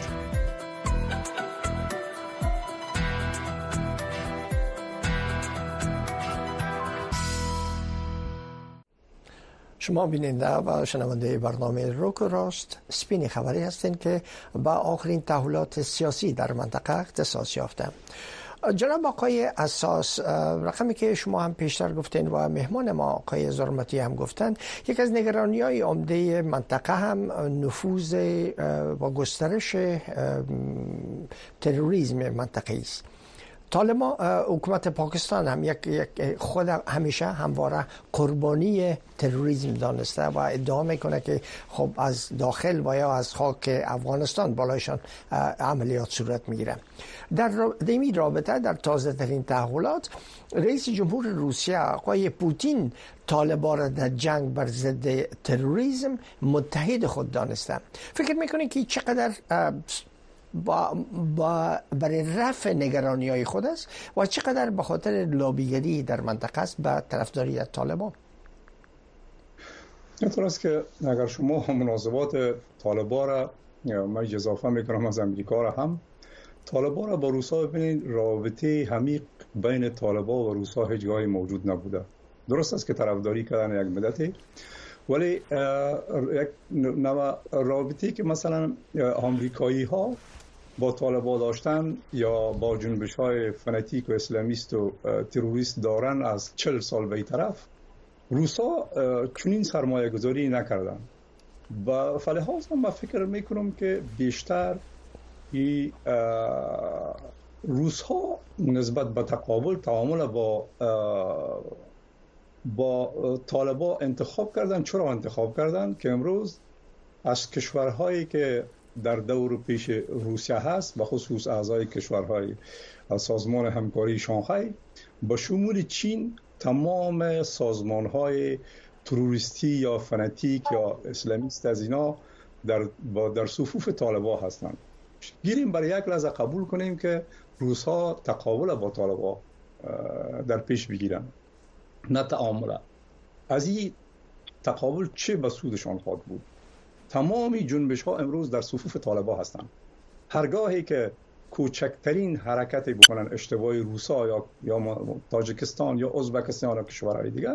شما بیننده و شنونده برنامه روک و راست سپین خبری هستند که با آخرین تحولات سیاسی در منطقه اختصاص یافته. جناب آقای اساس، رقمی که شما هم پیشتر گفتین و مهمان ما آقای زرمتی هم گفتن، یک از نگرانی‌های عمده منطقه هم نفوذ و گسترش تروریسم منطقه‌ای است. طالبان، حکومت پاکستان هم یک, یک خود همیشه همواره قربانی تروریسم دانسته و ادعا میکنه که خب از داخل و یا از خاک افغانستان بالایشان عملیات صورت میگیره. در این رابطه در تازه ترین تحولات رئیس جمهور روسیه آقای پوتین طالبان را در جنگ بر ضد تروریسم متحد خود دانسته. فکر میکنه که چقدر با, با برای رفع نگرانی‌های خود است و چقدر به خاطر لابیگری در منطقه است به طرفداری از طالبان؟ اینطور است که اگر شما مناسبات طالبان را من اضافه میکنم از امریکا را هم طالبان را با روسا ببینید، رابطه عمیق بین طالبان و روسا هیچ جایی موجود نبوده. درست است که طرفداری کردن یک مدتی، ولی یک نوع رابطه‌ای که مثلا آمریکایی ها با طالبان داشتن یا با جنبش های فناتیک و اسلامیست و تروریست دارن از چهل سال به طرف، روسا چنین سرمایه گذاری نکردن. و فلحاظ من فکر میکنم که بیشتر روس ها نسبت به تقابل تعامل با با طالبان انتخاب کردن. چرا انتخاب کردن؟ که امروز از کشورهایی که در دور پیش روسیه هست، به خصوص اعضای کشورهای سازمان همکاری شانگهای به شمول چین، تمام سازمانهای تروریستی یا فناتیک یا اسلامیست از اینا در در صفوف طالبان هستند. گیریم برای یک لحظه قبول کنیم که روس‌ها تقابل با طالبان در پیش بگیرن، نه تعامل. از این تقابل چه به سودشان خواهد بود؟ تمامی جنبش ها امروز در صفوف طالبان هستند. هرگاهی که کوچکترین حرکتی بکنن اشتباهی روسا یا یا تاجیکستان یا ازبکستان یا کشورهای دیگه،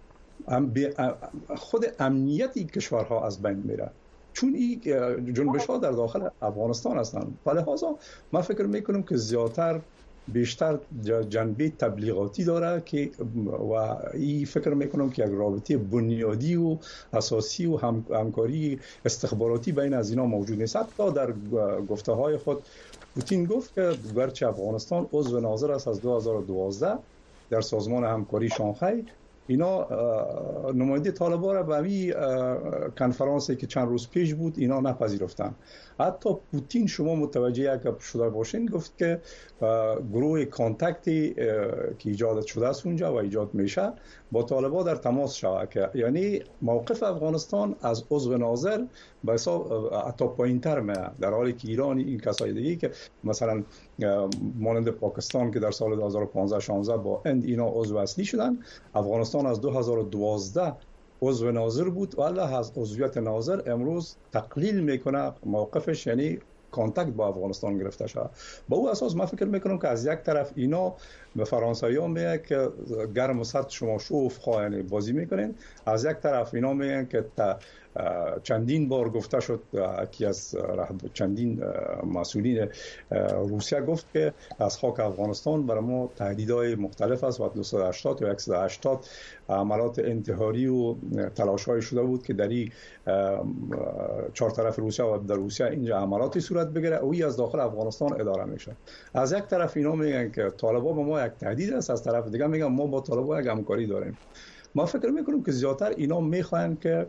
خود امنیتی کشورها از بین میره، چون این جنبش ها در داخل افغانستان هستند. فلحاظا من فکر میکنم که زیادتر بیشتر جنبه تبلیغاتی داره که و این فکر میکنم که یک رابطه بنیادی و اساسی و هم، همکاری استخباراتی بین از اینا موجود نیست. حتی در گفته های خود پوتین گفت که گرچه افغانستان عضو ناظر است از دو هزار و دوازده در سازمان همکاری شانگهای، اینا نماینده طالبان را به این کنفرانسی که چند روز پیش بود اینا نپذیرفتن. حتی پوتین، شما متوجه اگر شده باشین، گفت که گروه کانتکتی که ایجاد شده است اونجا و ایجاد میشه با طالبان در تماس شود، که یعنی موقف افغانستان از عضو ناظر به حساب حتی پایین‌تر میاد، در حالی که ایران این کسای دیگه که مثلا مانند پاکستان که در سال دو هزار و پانزده شانزده با هند اینا عضو اصلی شدن، افغانستان از دو هزار و دوازده عضو ناظر بود و الله از عضویت ناظر امروز تقلیل میکنه موقفش، یعنی کانتاکت با افغانستان گرفته شود. با او اساس من فکر میکنم که از یک طرف اینا به فرانسوی‌ها میگن که گرم و سرد شما شوف خواهی بازی میکنین، از یک طرف اینا میگن که چندین بار گفته شد که از چندین مسئولین روسیه گفت که از خاک افغانستان برای ما تهدیدهای مختلف است و دویست و هشتاد و صد و هشتاد عملات انتحاری و تلاش‌های شده بود که در این چهار طرف روسیه و در روسیه اینجا عملاتی صورت بگیره و این از داخل افغانستان اداره میشه. از یک طرف اینا میگن که طالبان به ما یک تهدید است، از طرف دیگه میگن ما با طالبان یک همکاری داریم. ما فکر میکنم که زیاتر اینا میخواین که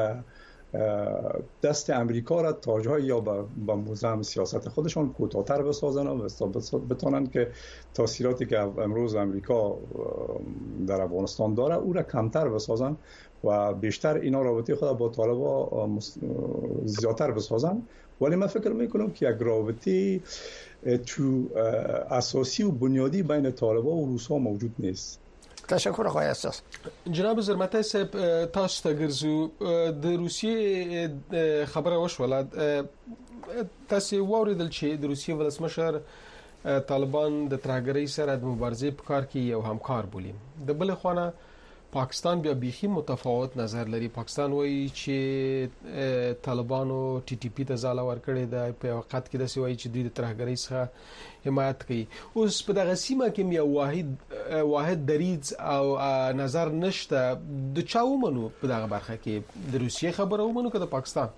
دست امریکا را تا جایی یا با موزم سیاست خودشان کوتاه‌تر بسازن و بتونن که تاثیراتی که امروز امریکا در افغانستان داره او را کمتر بسازن و بیشتر اینا رابطه خود با طالبان زیادتر بسازن. ولی من فکر میکنم که یک رابطه تو اساسی و بنیادی بین طالبان و روس‌ها موجود نیست. تشکر آقای اساس. جناب زرمتی صاحب تاسو ته ګرځو د روسیې خبره وشوله، تاسو واوریدل چې د روسیې ولسمشر طالبان د ترهګرۍ سره د مبارزې په کار کې یو همکار بولي. د بل خونه پاکستان بیا بیخي متفاوت نظر لري. پاکستان وایي چې طالبانو ټي ټي پی ته ځاله ورکړې ده، په وخت کې د سی وایي چې دوی د ترهګرۍ څخه حمایت کوي. اوس په دغه سیمه کې یو واحد واحد دریځ او نظر نشته. د چا ومنو په دغه برخه کې د روسیې خبره ومنو که د پاکستان؟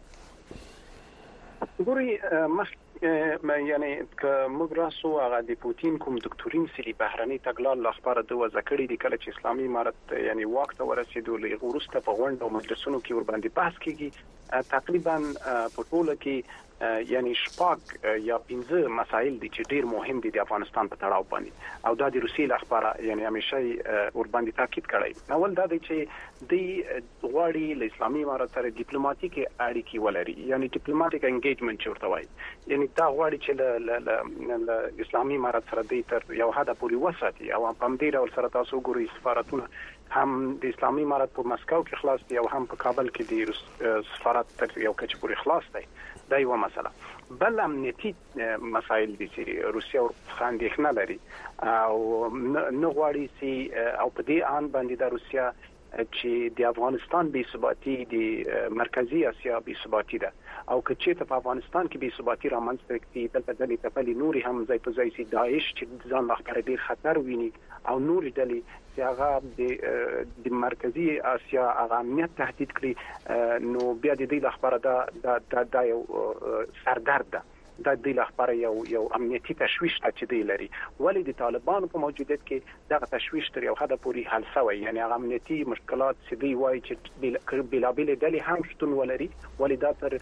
ګوري مخ یعنی که موږ راسو هغه د پوتین کوم دکتورین سلی بهرني تګلال لخبره د وزکړی د کله چې اسلامي امارت یعنی وخت ورسېدو لږ ورسته په غونډه او مجلسونو کې ور باندې بحث کیږي. تقریبا په ټوله کې یعنی شپږ یا پنځه مسایل دي چې ډیر مهم دي د افغانستان په تړاو باندې او دا د روسیې لخبره یعنی همیشه ور باندې تاکید کړی. اول دا دی چې د غواړي له اسلامي امارت سره ډیپلوماټیک اړیکې ولري، یعنی ډیپلوماټیک انګیجمنت چورته وایي. یعنی دا غواړي چې له اسلامي امارت سره د تر یو حد پورې وساتي او په دې ډول سره تاسو ګورئ سفارتونه هم د اسلامي امارت په مسکو کې خلاص دي او هم په کابل کې د سفارت تر یو کچ پورې خلاص دی. دا یو مسله. بل امنیتي مسایل دي چې روسیا ورڅخه اندېښنه لري او نه غواړي چې او په دې ان باندې د روسیا چې د افغانستان بې ثباتی د مرکزی اسیا بې ثباتی ده او که چې په افغانستان کې بې ثباتی رامنځته کړي دلته د لټپلي نوري هم ځای په ځای سي داعش چې ځان لپاره ډیر خطر ویني او نوري ډلې چې هغه د د مرکزی اسیا هغه امنیت تهدید کړي نو بیا د دې لپاره دا د یو سردرد ده. د دې لپاره یو یو امنیتي تشویش چې دی لري. ولی د طالبانو په موجودیت کې دغه تشویش تر یو حد پورې حل شوی، یعنی هغه امنیتي مشکلات چې دی وایي چې بلابل ډلې هم شتون ولري، ولی دا تر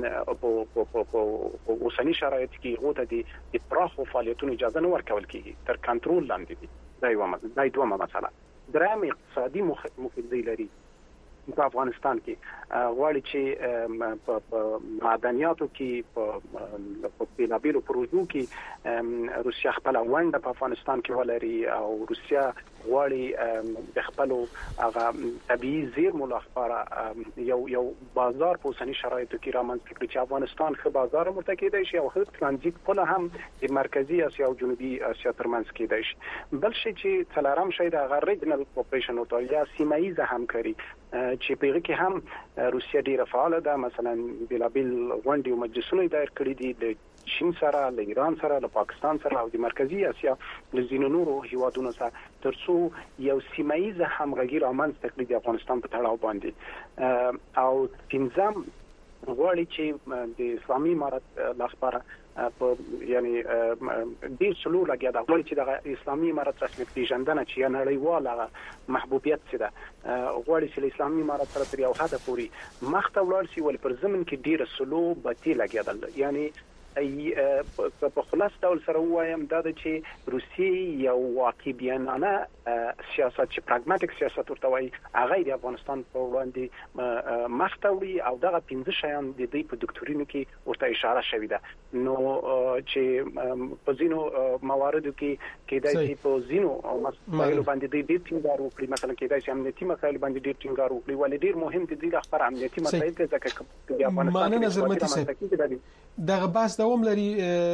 په اوسنی شرایط کې غوته دي د پراخو فعالیتونو اجازه نه ورکول کیږي، تر کنټرول لاندې دي. دا یو دا دومره مسله. درېم اقتصادي مخالفت لري. په افغانستان کې غواړي چې په معدنیاتو کې په بیلابیلو پروژو کې روسیا خپل ونډه په افغانستان کې ولري او روسیا غواړي د خپل هغه طبيعي زیرمو لپاره یو یو بازار په اوسنی شرایطو کې رامنځته کړي چې افغانستان ښه بازار مرتکې دی شي او ښه ترانزیت پله هم د مرکزی اسیا او جنوبي اسیا ترمنځ کې دی شي. بل شي چې څلورم شي د ریجنل کوپریشن او یا سیمایي همکاري چې په هغه کې هم روسیا ډیره فعال ده. مثلا بلابل غونډې او مجلسونه دایر کړي دي د چین سره، له ایران سره، له پاکستان سره او د مرکزی اسیا له ځینو نورو هیوادونو سره ترڅو یو سیمایي همغږي رامنځته کړي د افغانستان په تړاو باندې. او پنځم غواړي چې د اسلامي امارت لپاره په یعنی ډیر څلور لګیا دا غواړي چې د اسلامي امارت رسمي پیژندنه چې نړیواله محبوبیت څه ده غواړي چې د اسلامي امارت سره تر یو حد پورې مخ ته ولاړ شي، ولې پر زمين کې ډیر څلور بتی لګیدل. یعنی ای په خلاص ډول سره وایم دا چې روسیې یو واقعي بیانانه سیاست چې پراګماتیک سیاست ورته وایي هغه د افغانستان په وړاندې مخ ته وړي او دغه پنځه شیان د دې په دکتورینو کې ورته اشاره شوې ده. نو چې په ځینو مواردو کې کېدای شي په ځینو مسایلو باندې د دې ټینګار وکړي، مثلا کېدای شي امنیتي مسایل باندې ډېر ټینګار وکړي، ولې ډېر مهم دي د خبر امنیتي مسایل ته ځکه د افغانستان د افغانستان دغه بحث دوام لري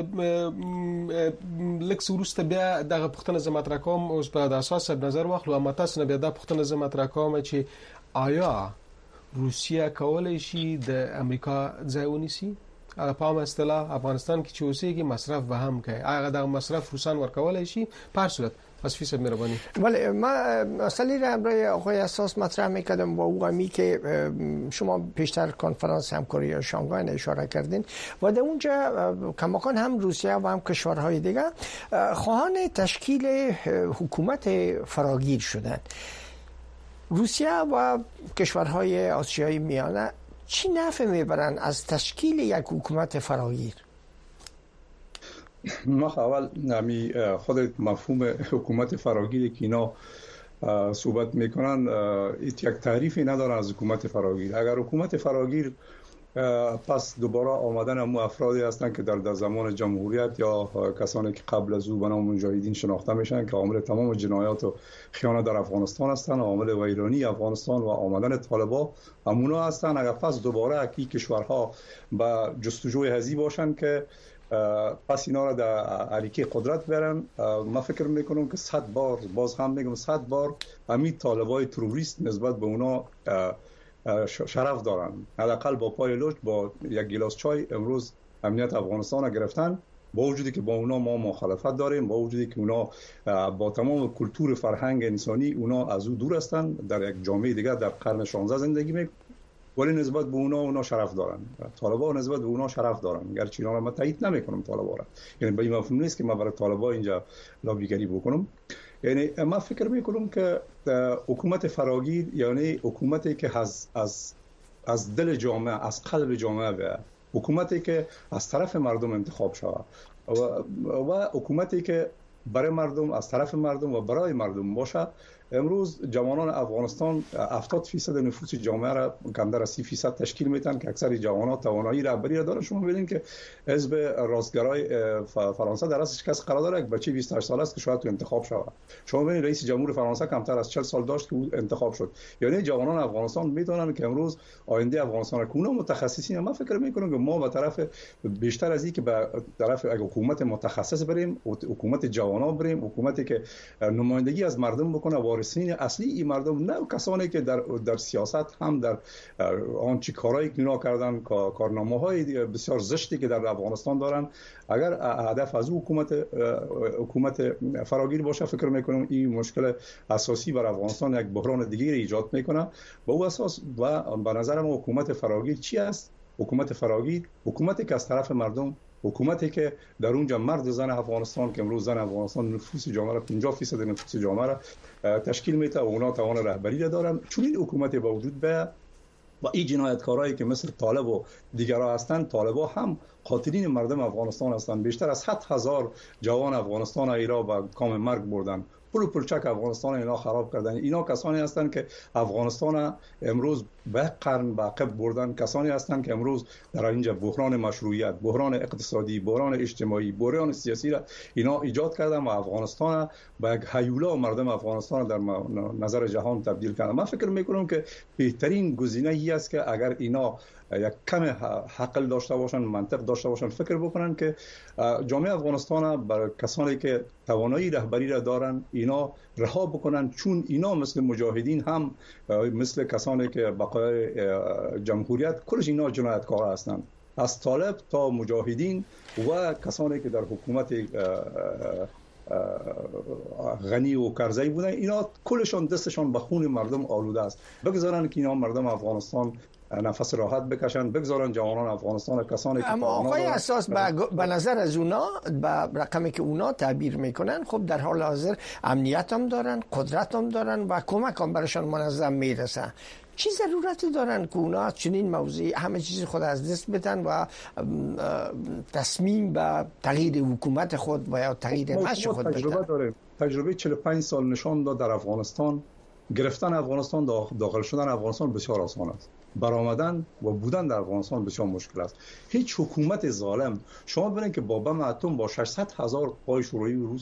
لکس ورسته بیا دغه پښتنه زمات راکوم اوس په اساس نظر واخلو اما تاسو نه بیا د پښتنه زمات راکوم چې آیا روسیا کولای شي د امریکا ځای ونیسي؟ په پام اصطلاح افغانستان کې چې اوسېږي مصرف به هم کوي، هغه د مصرف روسان ورکولای شي په هر صورت. پس فیصد مهربانی. بله، ما مسئله را امروز آقای اساس مطرح میکردم با اوغمی که شما پیشتر کنفرانس همکاری شانگهای اشاره کردین و در اونجا کماکان هم روسیه و هم کشورهای دیگه خواهان تشکیل حکومت فراگیر شدند. روسیه و کشورهای آسیای میانه چی نفع میبرن از تشکیل یک حکومت فراگیر؟ ما اول نمی خود مفهوم حکومت فراگیر که اینا صحبت میکنن یک تعریفی ندارن از حکومت فراگیر. اگر حکومت فراگیر پس دوباره آمدن همون افرادی هستن که در, در زمان جمهوریت یا کسانی که قبل از او به نام مجاهدین شناخته میشن که عامل تمام جنایات و خیانت در افغانستان هستن، عامل ویرانی افغانستان و آمدن طالبان همونا هستن. اگر پس دوباره اکی کشورها به جستجوی هزی باشن که پس اینا را در عریقه قدرت برن، من فکر میکنم که صد بار باز هم میگم صد بار همین طالبای تروریست نسبت به اونا شرف دارن. حداقل با پای لشت با یک گلاس چای امروز امنیت افغانستان را گرفتن، با وجودی که با اونا ما مخالفت داریم، با وجودی که اونا با تمام کلتور فرهنگ انسانی اونا از او دور هستن، در یک جامعه دیگر در قرن شانزده زندگی میکنن، ولی نسبت به اونا اونا شرف دارن. طالبان نسبت به اونا شرف دارن، گرچه اینا را من تایید نمیکنم طالبان را، یعنی به این مفهوم نیست که من برای طالبان اینجا لابیگری بکنم. یعنی من فکر میکنم که حکومت فراگیر یعنی حکومتی که از از از دل جامعه، از قلب جامعه و حکومتی که از طرف مردم انتخاب شود و, و حکومتی که برای مردم، از طرف مردم و برای مردم باشه. امروز جوانان افغانستان هفتاد فیصد نفوس جامعه را کمتر از سی فیصد تشکیل میدن که اکثر جوانان توانایی رهبری را دارن. شما ببینید که حزب راستگرای فرانسه در رأسش کس قرار داره، یک بچه بیست و هشت ساله است که شاید تو انتخاب شود. شما ببینید رئیس جمهور فرانسه کمتر از چهل سال داشت که انتخاب شد. یعنی جوانان افغانستان میدونن که امروز آینده افغانستان را کونه متخصصین. من فکر میکنم که ما به طرف بیشتر از این که به طرف حکومت متخصص بریم، حکومت جوانان بریم، حکومتی که نمایندگی از مردم بکنه، وارثین اصلی این مردم، نه کسانی که در در سیاست هم در آن چی کارهایی که اینا کردن، کارنامه‌های بسیار زشتی که در افغانستان دارن. اگر هدف از حکومت حکومت فراگیر باشه، فکر میکنم این مشکل اساسی بر افغانستان یک بحران دیگه ایجاد میکنه. به او اساس و به نظر ما حکومت فراگیر چی است؟ حکومت فراگیر حکومتی که از طرف مردم، حکومتی که در اونجا مرد زن افغانستان که امروز زن افغانستان نفوس جامعه را پنجاه فیصد نفوس جامعه را تشکیل میده و اونا توان رهبری را دارن. چون این حکومتی با وجود به و این جنایتکارایی که مثل طالب و دیگرها هستند، طالبا هم قاتلین مردم افغانستان هستند. بیشتر از صد هزار جوان افغانستان ایرا به کام مرگ بردن، پول پولچک افغانستان اینا خراب کردن. اینا کسانی هستند که افغانستان امروز به قرن به عقب بردن، کسانی هستند که امروز در اینجا بحران مشروعیت، بحران اقتصادی، بحران اجتماعی، بحران سیاسی را اینا ایجاد کردن و افغانستان به یک هیولا مردم افغانستان در نظر جهان تبدیل کردن. من فکر میکنم که بهترین گزینه ای است که اگر اینا یک کم عقل داشته باشن، منطق داشته باشن، فکر بکنن که جامعه افغانستان برای کسانی که توانایی رهبری را دارن اینا رها بکنن، چون اینا مثل مجاهدین هم مثل کسانی که بقای جمهوریت کلش اینا جنایتکار هستند، از طالب تا مجاهدین و کسانی که در حکومت غنی و کرزی بودن، اینا کلشان دستشان به خون مردم آلوده است. بگذارن که اینا مردم افغانستان نفس راحت بکشن، بگذارن جوانان افغانستان کسانی که اما آقای اساس به نظر از اونا، به رقمی که اونا تعبیر میکنن، خب در حال حاضر امنیت هم دارن، قدرت هم دارن و کمک هم برشان منظم میرسه. چی ضرورتی دارن که اونا چنین موضوعی همه چیز خود از دست بدن و تصمیم به تغییر حکومت خود و یا تغییر مش خود بدن؟ تجربه داره. تجربه چهل و پنج سال نشان داد در افغانستان گرفتن افغانستان، داخل شدن افغانستان بسیار آسان است. برآمدن و بودن در افغانستان بسیار مشکل است. هیچ حکومت ظالم، شما ببینید که با بم اتم با ششصد هزار پای شوروی روس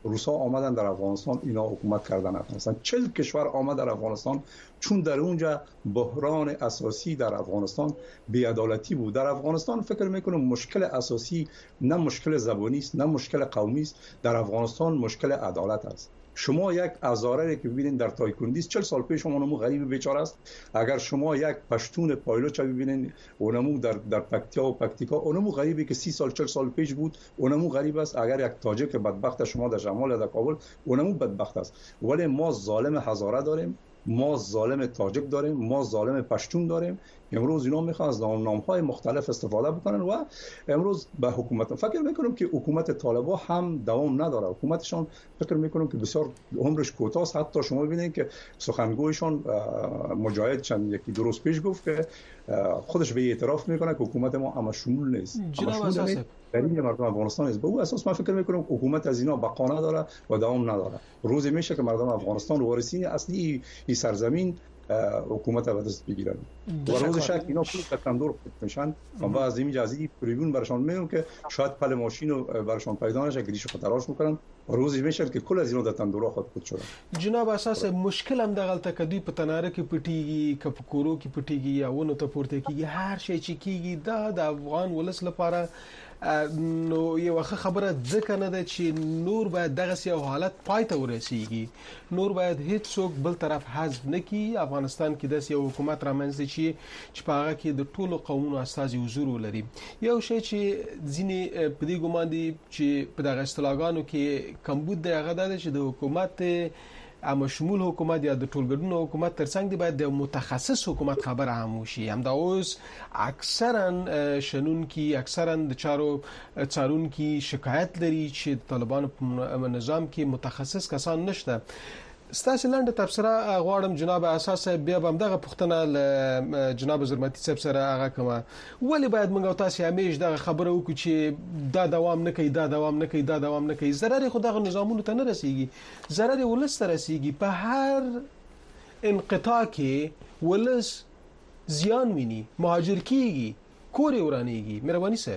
روسا آمدن در افغانستان اینا حکومت کردن افغانستان. چهل کشور آمد در افغانستان چون در اونجا بحران اساسی در افغانستان بی‌عدالتی بود. در افغانستان فکر میکنم مشکل اساسی نه مشکل زبانی است نه مشکل قومی است، در افغانستان مشکل عدالت است. شما یک هزاره که ببینید در تایکوندی چهل سال پیش اونمو غریب بیچاره است. اگر شما یک پشتون پایلوچ ببینید اونمو در در پکتیا و پکتیکا اونمو غریبی که سی سال چهل سال پیش بود اونمو غریب است. اگر یک تاجیک بدبخت شما در شمال در کابل اونمو بدبخت است. ولی ما ظالم هزاره داریم، ما ظالم تاجیک داریم، ما ظالم پشتون داریم. امروز اینا میخوان از نام‌های مختلف استفاده بکنن و امروز به حکومت فکر میکنم که حکومت طالبان هم دوام نداره. حکومتشان فکر میکنم که بسیار عمرش کوتاه است. حتی شما ببینید که سخنگویشان مجاهد چند یکی دو روز پیش گفت که خودش به اعتراف میکنه که حکومت ما اما شمول نیست. جناب اساس دلیل مردم افغانستان است. به او اساس من فکر میکنم حکومت از اینا بقا نداره و دوام نداره. روزی میشه که مردم افغانستان وارثین اصلی این سرزمین حکومت به دست بگیرن و روز شک اینا پول تکندور خود میشن و بعض این جزئی پریون برشان میگم که شاید پل ماشین رو برشان پیدا نشه گریش خطراش میکنن و روزی میشه که کل از اینا د تندورا خود خود شدن. جناب اساس مشکل هم دغه تکدی په تناره کې پټیږي کپکورو کې پټیږي یا ونه ته پورته کیږي هر شي چې کیږي دا د افغان ولس لپاره نو یو خبره ځکه نه ده چې نور باید دغه یو حالت پای ته ورسیږي، نور باید هیڅ څوک بل طرف حذف نکړي. افغانستان کې د یو حکومت رامنځته شي چې په هغه کې د ټولو قومونو استازي حضور ولري. یو شی چې ځینې په دې ګمان دي چې په دغه اصطلاحګانو کې کمبود دی هغه ده چې د حکومت اما شمول حکومت یا د ټولګډونو حکومت ترڅنګ دی باید د متخصص حکومت خبره هم وشي. هم دا اوس اکثرا شنون کی اکثرا د چارو چارون کی شکایت لري چې طالبان په نظام کې متخصص کسان نشته. ستاسو لاندې تبصره غواړم جناب اساس بیا هم دغه پښتنه جناب زرمتی صاحب سره هغه کومه ولی باید موږ تاسو همیش دغه خبره وکړو چې دا دوام نه کوي دا دوام نه کوي دا دوام نه کوي. ضرر خو دغه نظامونو ته نه رسیږي، ضرر ولس ته رسیږي. په هر انقطاع کې ولس زیان ویني، مهاجر کیږي، کور ورانیږي. مهرباني صاحب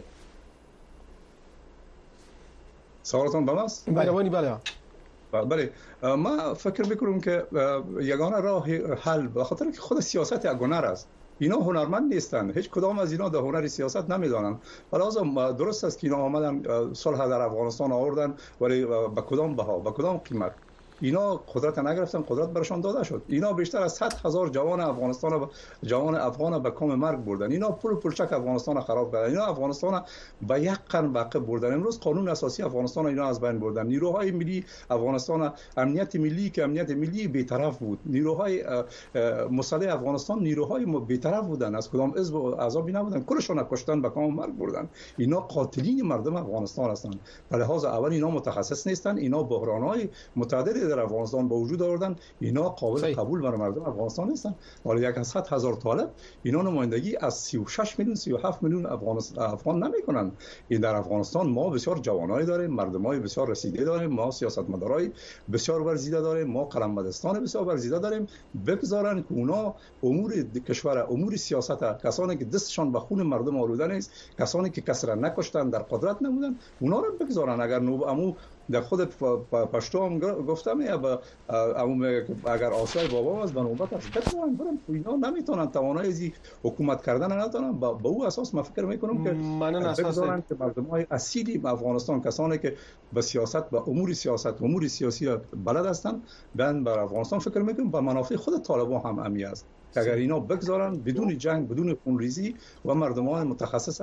سوالتون به ماست؟ مهرباني بله بله ما فکر میکنم که یگانه راه حل به خاطر که خود سیاست یک هنر است. اینا هنرمند نیستند، هیچ کدام از اینا در هنر سیاست نمیدانند. حالا درست است که اینا آمدن صلح در افغانستان آوردن ولی به کدام بها به کدام قیمت؟ اینا قدرت نگرفتن، قدرت برشان داده شد. اینا بیشتر از صد هزار جوان افغانستان جوان افغان به کام مرگ بردن. اینا پول پولچک افغانستان خراب کردن. اینا افغانستان به یک قرن واقع بردن. امروز قانون اساسی افغانستان اینا از بین بردن. نیروهای ملی افغانستان، امنیت ملی که امنیت ملی بی‌طرف بود، نیروهای مسلح افغانستان نیروهای بی‌طرف بودن، از کدام حزب و احزابی نبودن، کلشون کشتن به کام مرگ بردن. اینا قاتلین مردم افغانستان هستند. به لحاظ اول اینا متخصص نیستن، اینا بحران‌های متعددی در افغانستان به وجود آوردن. اینا قابل قبول برای مردم افغانستان نیستن. ولی یک از صد هزار طالب اینا نمایندگی از سی و شش میلیون سی و هفت میلیون افغان افغان نمیکنن. این در افغانستان ما بسیار جوانای داریم، مردمای بسیار رسیده داریم، ما سیاستمدارای بسیار ورزیده داریم، ما قلمبدستان بسیار ورزیده داریم. بگذارن که اونا امور کشور، امور سیاست، کسانی که دستشان به خون مردم آلوده نیست، کسانی که کس را نکشتن، در قدرت نمودن، اونا رو بگذارن. اگر نو امو در خود پشتو هم گفتم یا اگر آسای بابا از بنوبت است بتوانند برن اینا نمیتونن توانایی از حکومت کردن ندارن. با او اساس من فکر میکنم که بگذارن که مردمای اصیلی افغانستان، کسانی که به سیاست، به امور سیاست، امور سیاسی بلد هستند، بیان بر افغانستان فکر میکنم به منافع خود طالبان هم امی است. اگر اینا بگذارن بدون جنگ، بدون خونریزی و مردمان متخصص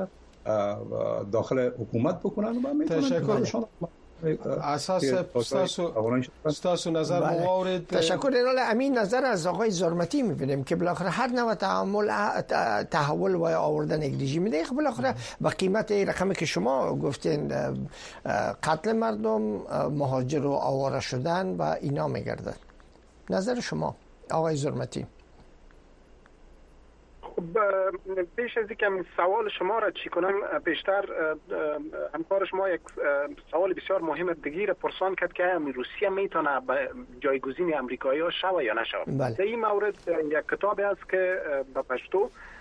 داخل حکومت بکنن و میتونن اساس استاسو استاسو نظر موارد. تشکر. اینال امین نظر از آقای زرمتی میبینیم که بالاخره هر نوع تعامل تحول و آوردن یک رژیم دیگه بالاخره با قیمت رقمی که شما گفتین قتل مردم، مهاجر و آواره شدن و اینا میگرده. نظر شما آقای زرمتی؟ پیش از اینکه سوال شما را چی کنم، پیشتر همکار شما یک سوال بسیار مهم دیگه را پرسان کرد که روسیه میتونه به جایگزین امریکایی ها شوه یا نشوه. در این مورد یک کتابی است که به پشتو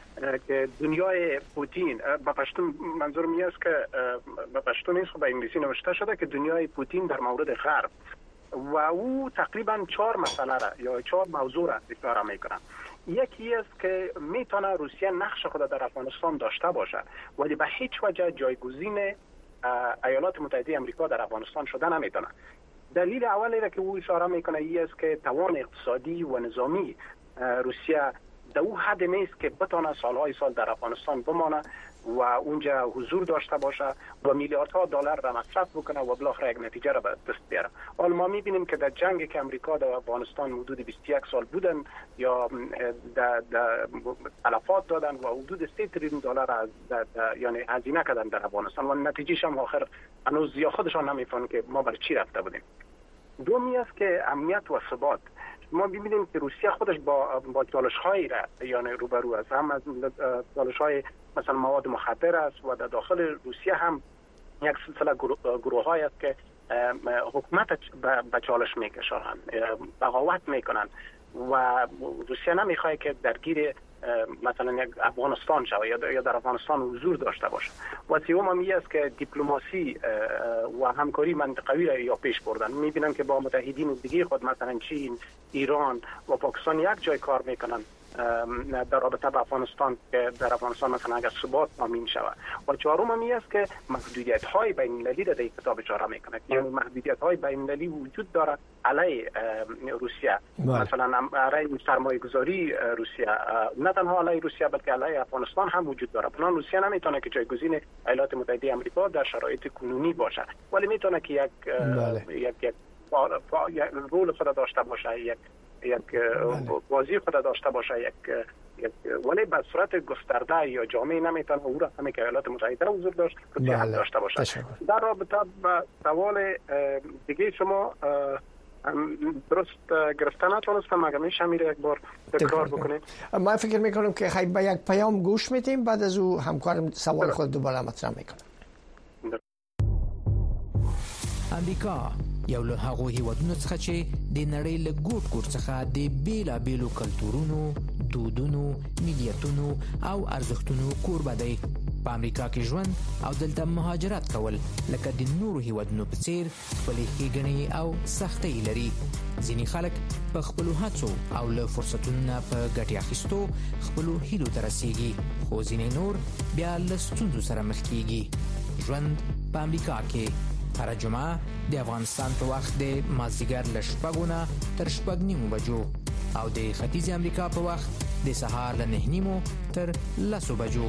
که دنیای پوتین به پشتون منظور می است که به پشتون نیست، به انگلیسی نوشته شده که دنیای پوتین در مورد غرب و او تقریبا چهار مسئله را یا چهار موضوع را اشاره میکنه. یکی است که میتونه روسیه نقش خود در افغانستان داشته باشه ولی به هیچ وجه جایگزین ایالات متحده آمریکا در افغانستان شده نمیتونه. دلیل اولی را که او اشاره میکنه این است که توان اقتصادی و نظامی روسیه در او حد نیست که بتونه سالهای سال در افغانستان بمانه و اونجا حضور داشته باشه و میلیاردها دلار را مصرف بکنه و بالاخره یک نتیجه را به دست بیاره. حالا ما میبینیم که در جنگی که امریکا در افغانستان حدود بیست و یک سال بودن یا در تلفات دادن و حدود سه تریلیون دلار از یعنی هزینه کردن در افغانستان و نتیجهش هم آخر هنوز یا خودشان نمیفهمن که ما برای چی رفته بودیم. دومی است که امنیت و ثبات. ما ببینیم که روسیه خودش با با چالش‌هایی را یعنی روبرو است، هم از چالش‌های مثلا مواد مخدر است و در داخل روسیه هم یک سلسله گروه‌هایی است که حکومت به چالش میکشند، بغاوت میکنند و روسیه نمیخواد که درگیر مثلا یک افغانستان شود یا در افغانستان حضور داشته باشه. و سوم هم است که دیپلماسی و همکاری منطقوی را یا پیش بردن. میبینن که با متحدین دیگه خود مثلا چین، ایران و پاکستان یک جای کار میکنن در رابطه با افغانستان که در افغانستان مثلا اگر ثبات تامین شود. و چهارم هم است که محدودیت های بین المللی را در کتاب اشاره میکنه، یعنی محدودیت های بین المللی وجود داره علیه روسیه، مثلا علیه سرمایه گذاری روسیه، نه تنها علیه روسیه بلکه علیه افغانستان هم وجود داره. بنابراین روسیه نمیتونه که جایگزین ایالات متحده آمریکا در شرایط کنونی باشه، ولی میتونه که یک یک یک رول خود داشته باشه، یک یک بازی خود داشته باشه، یک یک ولی به صورت گسترده یا جامعه نمیتونه او را همه که ایالات متحده حضور داشت که داشته باشه. تشکر. در رابطه با سوال دیگه شما درست گرفتن نتونستم، مگر میشه میره یک بار تکرار بکنید؟ من فکر میکنم که خیلی با یک پیام گوش میدیم، بعد از او همکارم سوال خود دوباره مطرح میکنه. امریکا یو له هغو هیوادونو څخه چې د نړۍ له ګوټ ګوټ څخه د بیلابیلو کلتورونو، دودونو، ملیتونو او ارزښتونو کوربه دی. په امریکا کې ژوند او دلته مهاجرت کول لکه د نورو هیوادونو په څیر خپلې ښېګڼې او سختۍ لري. ځینې خلک په خپلو هڅو او له فرصتونو نه په ګټې اخیستو خپلو هیلو ته رسیږي، خو ځینې نور بیا له ستونزو سره مخ کیږي. ژوند په امریکا کې هر جمعه د افغانستان په وخت د مازدیګر له شپږو نه تر شپږ نیمو بجو او د ختیځې امریکا په وخت د سهار له نهه نیمو تر لسو بجو.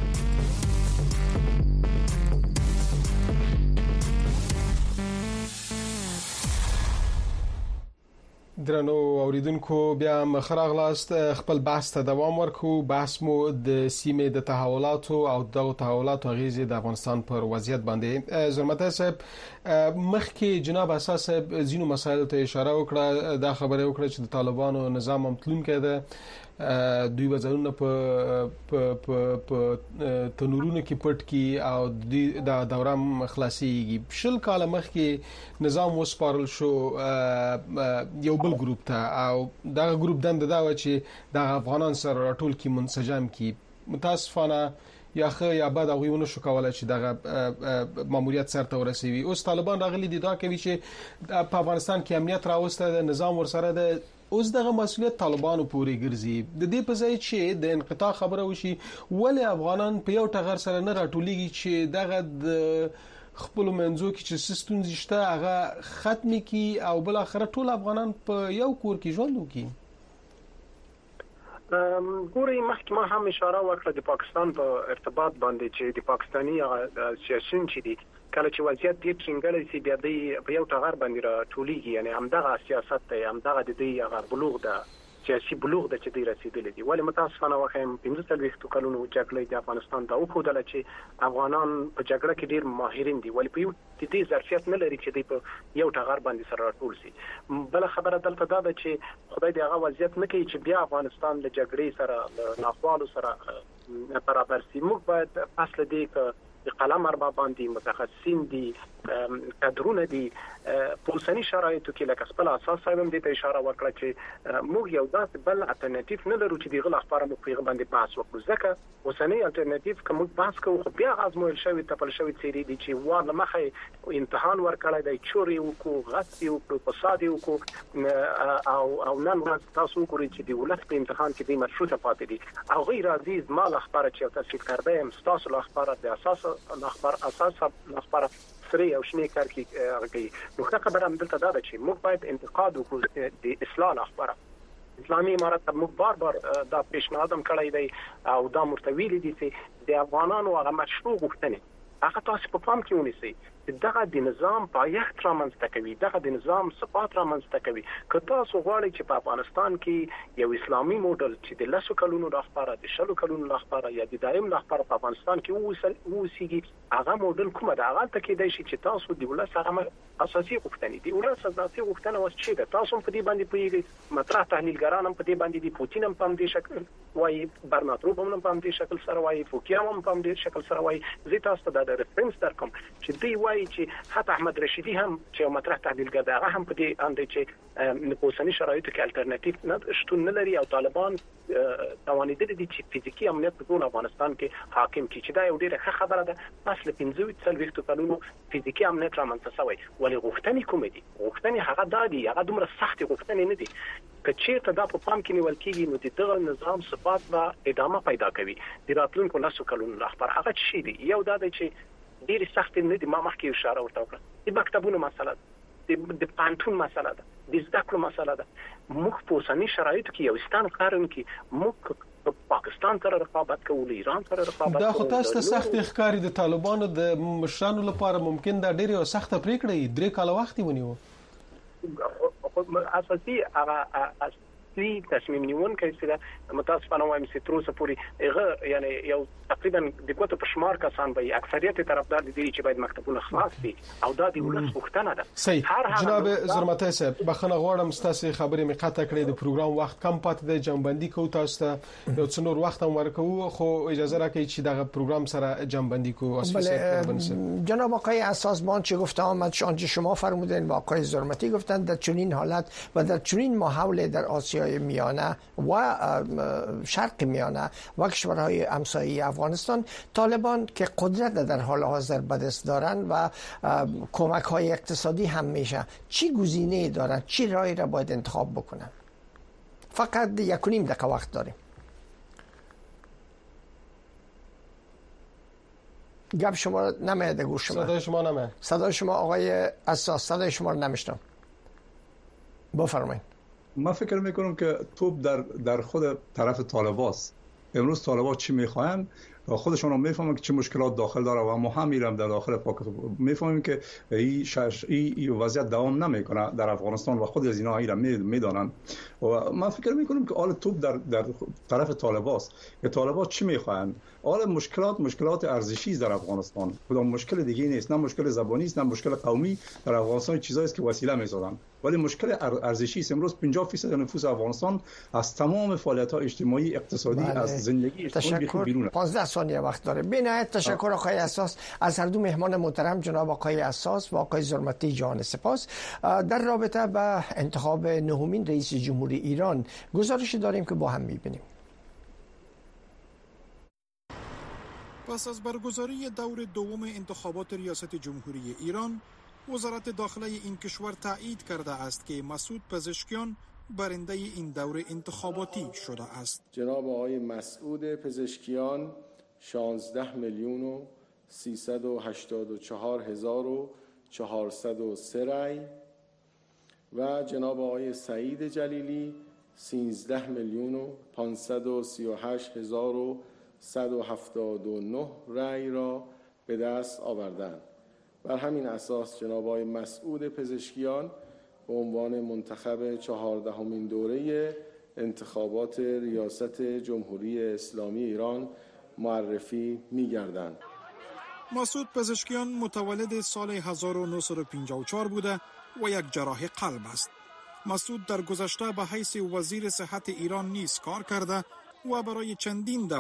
درنو اوریدونکو بیا مخراغلاست، خپل بحث ته دوام ورکو. بحث مو د سیمې د تحولاتو او دغه تحولاتو اغیزې د افغانستان پر وضعیت باندې. زرمته صاحب مخکې جناب اساس زینو مسایل ته اشاره وکړه، دا خبره وکړه چې د طالبانو نظام هم تلونکی ده، دوی وزرونه په په په تنورونو کې پټ کی او د دوره خلاصيږي. شل کال مخکې نظام وسپارل شو یو بل ګروپ ته او دا ګروپ دنده دا و چې د افغانان سره راټول کی منسجم کی. متاسفانه یا خو یا بعد هغه ونه شو کولای چې دغه ماموریت سره ورسوي. اوس طالبان راغلي دي دا کوي چې په افغانستان کې امنیت راوسته، د نظام ورسره د اوس دغه مسؤلیت طالبانو پورې ګرځي. د دې په ځای چې د انقطاع خبره وشي، ولې افغانان په یو ټغر سره نه راټولېږي چې دغه د خپل منځو کې چې ستونزې شته هغه ختم کی او بل اخر ټول افغانان په یو کور کې ژوند وکړي؟ ګوري مخکې ما هم اشاره وکړه د پاکستان په ارتباط باندې چې د پاکستاني سیاسيون چې دي کله چې وضعیت ډیر څنګه سي بیا د په یو ټغر باندې را ټولېږي، یعنی همدغه سیاست دی، همدغه د دې هغه بلوغ ده، سیاسي بلوغ د چې دی رسیدلی دی. ولی متاسفانه واخیم پنځه څلوېښت کلونو جګړې د افغانستان ته وښودله چې افغانان په جګړه کې ډیر ماهرین دي، ولی په یو د دې ظرفیت نه لري چې دی په یو ټغر باندې سره راټول شي. بل خبره دلته دا ده چې خدای دې هغه وضعیت نه کوي چې بیا افغانستان له جګړې سره ناخوالو سره برابر شي. موږ باید اصل دې ک قلم اربابان دي، متخصصین دي، کادرونه دي. په اوسنی شرایطو کې لکه خپل اساس صاحب هم دې ته اشاره وکړه چې موږ یو داسې بل الټرنیټیو نه لرو چې دغه لپاره موږ پیغام باندې بحث وکړو. ځکه اوسنی الټرنیټیو کوم بحث کوو خو بیا آزمویل شوی تپل شوی څیرې دي چې وانه مخه امتحان ورکړی دی، چوري وکړو، غصب وکړو، فساد وکړو، او او نن ورځ تاسو وګورئ چې د ولس په امتحان کې د مشروطه پاتې دي. او غیر عزیز مال اخبار چې تاسو کرده هم تاسو اخبار د اساس اخبار اساس اخبار سری او شنه کار کې راغی. نو خبره هم دلته دا ده چې موږ باید انتقاد وکړو د اصلاح اخبار. اسلامي امارت موږ بار بار دا پیشنهاد هم کړی دی او دا مرتویل دي چې د افغانانو هغه مشروع غوښتنې هغه تاسو په پام کې ونیسئ. دغه د نظام پایښت رامنځته کوي، دغه د نظام ثبات رامنځته کوي. که تاسو غواړئ چې په افغانستان کې یو اسلامي موډل چې د لسو کلونو لپاره، د شلو کلونو لپاره یا د دایم لپاره په افغانستان کې اوسېږي، هغه موډل کومه ده؟ هغه ته کېدای شي چې تاسو د ولس هغه اساسي غوښتنې دي. ولس اساسي غوښتنه اوس چې ده تاسو په دې باندې پوهیږئ، مطرح تحلیلګران هم په دې باندې دي، پوتین هم په دې شکل وایي، برناتروپ هم په دې شکل سره وایي، فوکیا هم په دې شکل سره وایي. زه تاسو ته د ریفرنس درکوم چې دوی وایي چې حتی احمد رشیدی هم چې مطرح تحلیلګر دی هغه هم په دې اندې چې په اوسنی شرایطو کې الټرنیټیو نه شتون نه لري او طالبان توانیدل دي چې فزیکی امنیت په ټول افغانستان کې حاکم کړي، چې دا یو ډیره ښه خبره ده. اصل پنځه څلوېښت کلونو فزیکی امنیت رامنځته شوی، ولې غوښتنې کومې دي؟ غوښتنې هغه دا دي، هغه دومره سخت غوښتنې نه دي. که چیرته دا په پام کې نیول کېږي نو د دغه نظام ثبات و ادامه پیدا کوي د راتلونکو لسو کلونو لپاره. هغه څه دي؟ یو دا دی چې ډېر سخت نه دي، ما مخکې اشاره ورته وکړه، د مکتبونو مسله ده، د پانتون مسله ده، د زده کړو مسله ده. موږ په اوسني شرایطو کې یو ستان کارونکي موږ پاکستان سره رقابت کوو، ایران سره رقابت کوو. دا خو تاسو ته سخت ښکاری د طالبانو د مشرانو لپاره ممکن دا ډېر یو سخت پریکړه درې کال وخت ونیو. اساسي هغه اصلي تصمیم نیونکی چې متاسفانه وایم چې تر اوسه پورې هغه یعنی یو تقریبا د کوټه په شمار کسان به اکثریت طرفدار دي چې باید مکتبونه خلاص شي او دا د ولس غوښتنه ده. جناب زرمتی صاحب بخښنه غواړم تاسو خبرې می قطع کړې، د پروګرام وخت کم پاتې دی، جنبندي کوو تاسو ته یو څو نور وخت هم ورکوو، خو اجازه راکړئ چې دغه پروګرام سره جنبندی کوو. جناب آقای اساسمان چه گفته آمد آنچه شما فرمودین و آقای زرمتی گفتن در چنین حالت و در چنین ماحول در آسیای میانه و شرق میانه و کشورهای همسایه افغانستان طالبان که قدرت در حال حاضر به دست دارند و کمک های اقتصادی هم میشه، چی گزینه دارن، چی راهی را باید انتخاب بکنن؟ فقط یک و نیم دقیقه وقت داریم. گپ شما نمیاد گوش شما. صدای شما نمیاد. صدای شما آقای اساس، صدای شما رو نمیشنم. بفرمایید. من فکر میکنم که توپ در در خود طرف طالباست. امروز طالبا چی میخواین خودشون هم میفهمن که چه مشکلات داخل داره و ما هم میرم در داخل پاکستان میفهمیم که این شش این وضعیت دوام نمیکنه در افغانستان و خود از اینا اینا میدانن. و من فکر میکنم که آل توپ در در طرف طالباست که طالبا چی میخواین. آل مشکلات مشکلات ارزشی در افغانستان، کدام مشکل دیگه نیست، نه مشکل زبانی است نه مشکل قومی. در افغانستان چیزایی است که وسیله میسازن، ولی مشکل ارزشی است. امروز پنجاه درصد نفوس افغانستان از تمام فعالیت‌های اجتماعی اقتصادی بله. از زندگی اجتماعی بیرونه. پانزده ثانیه وقت داره. بی‌نهایت تشکر آقای اساس از هر دو مهمان محترم جناب آقای اساس و آقای زرمتی جان سپاس. در رابطه با انتخاب نهمین رئیس جمهوری ایران گزارشی داریم که با هم می‌بینیم. پس از برگزاری دور دوم انتخابات ریاست جمهوری ایران، وزارت داخله این کشور تایید کرده است که مسعود پزشکیان برنده این دور انتخاباتی شده است. جناب آقای مسعود پزشکیان شانزده میلیون و سیصد و هشتاد و چهار هزار و چهارصد و سه رای و جناب آقای سعید جلیلی سیزده میلیون و پانصد و سی و هشت هزار و صد و هفتاد و نه رای را به دست آوردند. بر همین اساس جناب آقای مسعود پزشکیان به عنوان منتخب چهاردهمین دوره انتخابات ریاست جمهوری اسلامی ایران معرفی می‌گردند. مسعود پزشکیان متولد سال هزار و نهصد و پنجاه و چهار بوده و یک جراح قلب است. مسعود در گذشته به حیث وزیر صحت ایران نیز کار کرده و برای چندین دور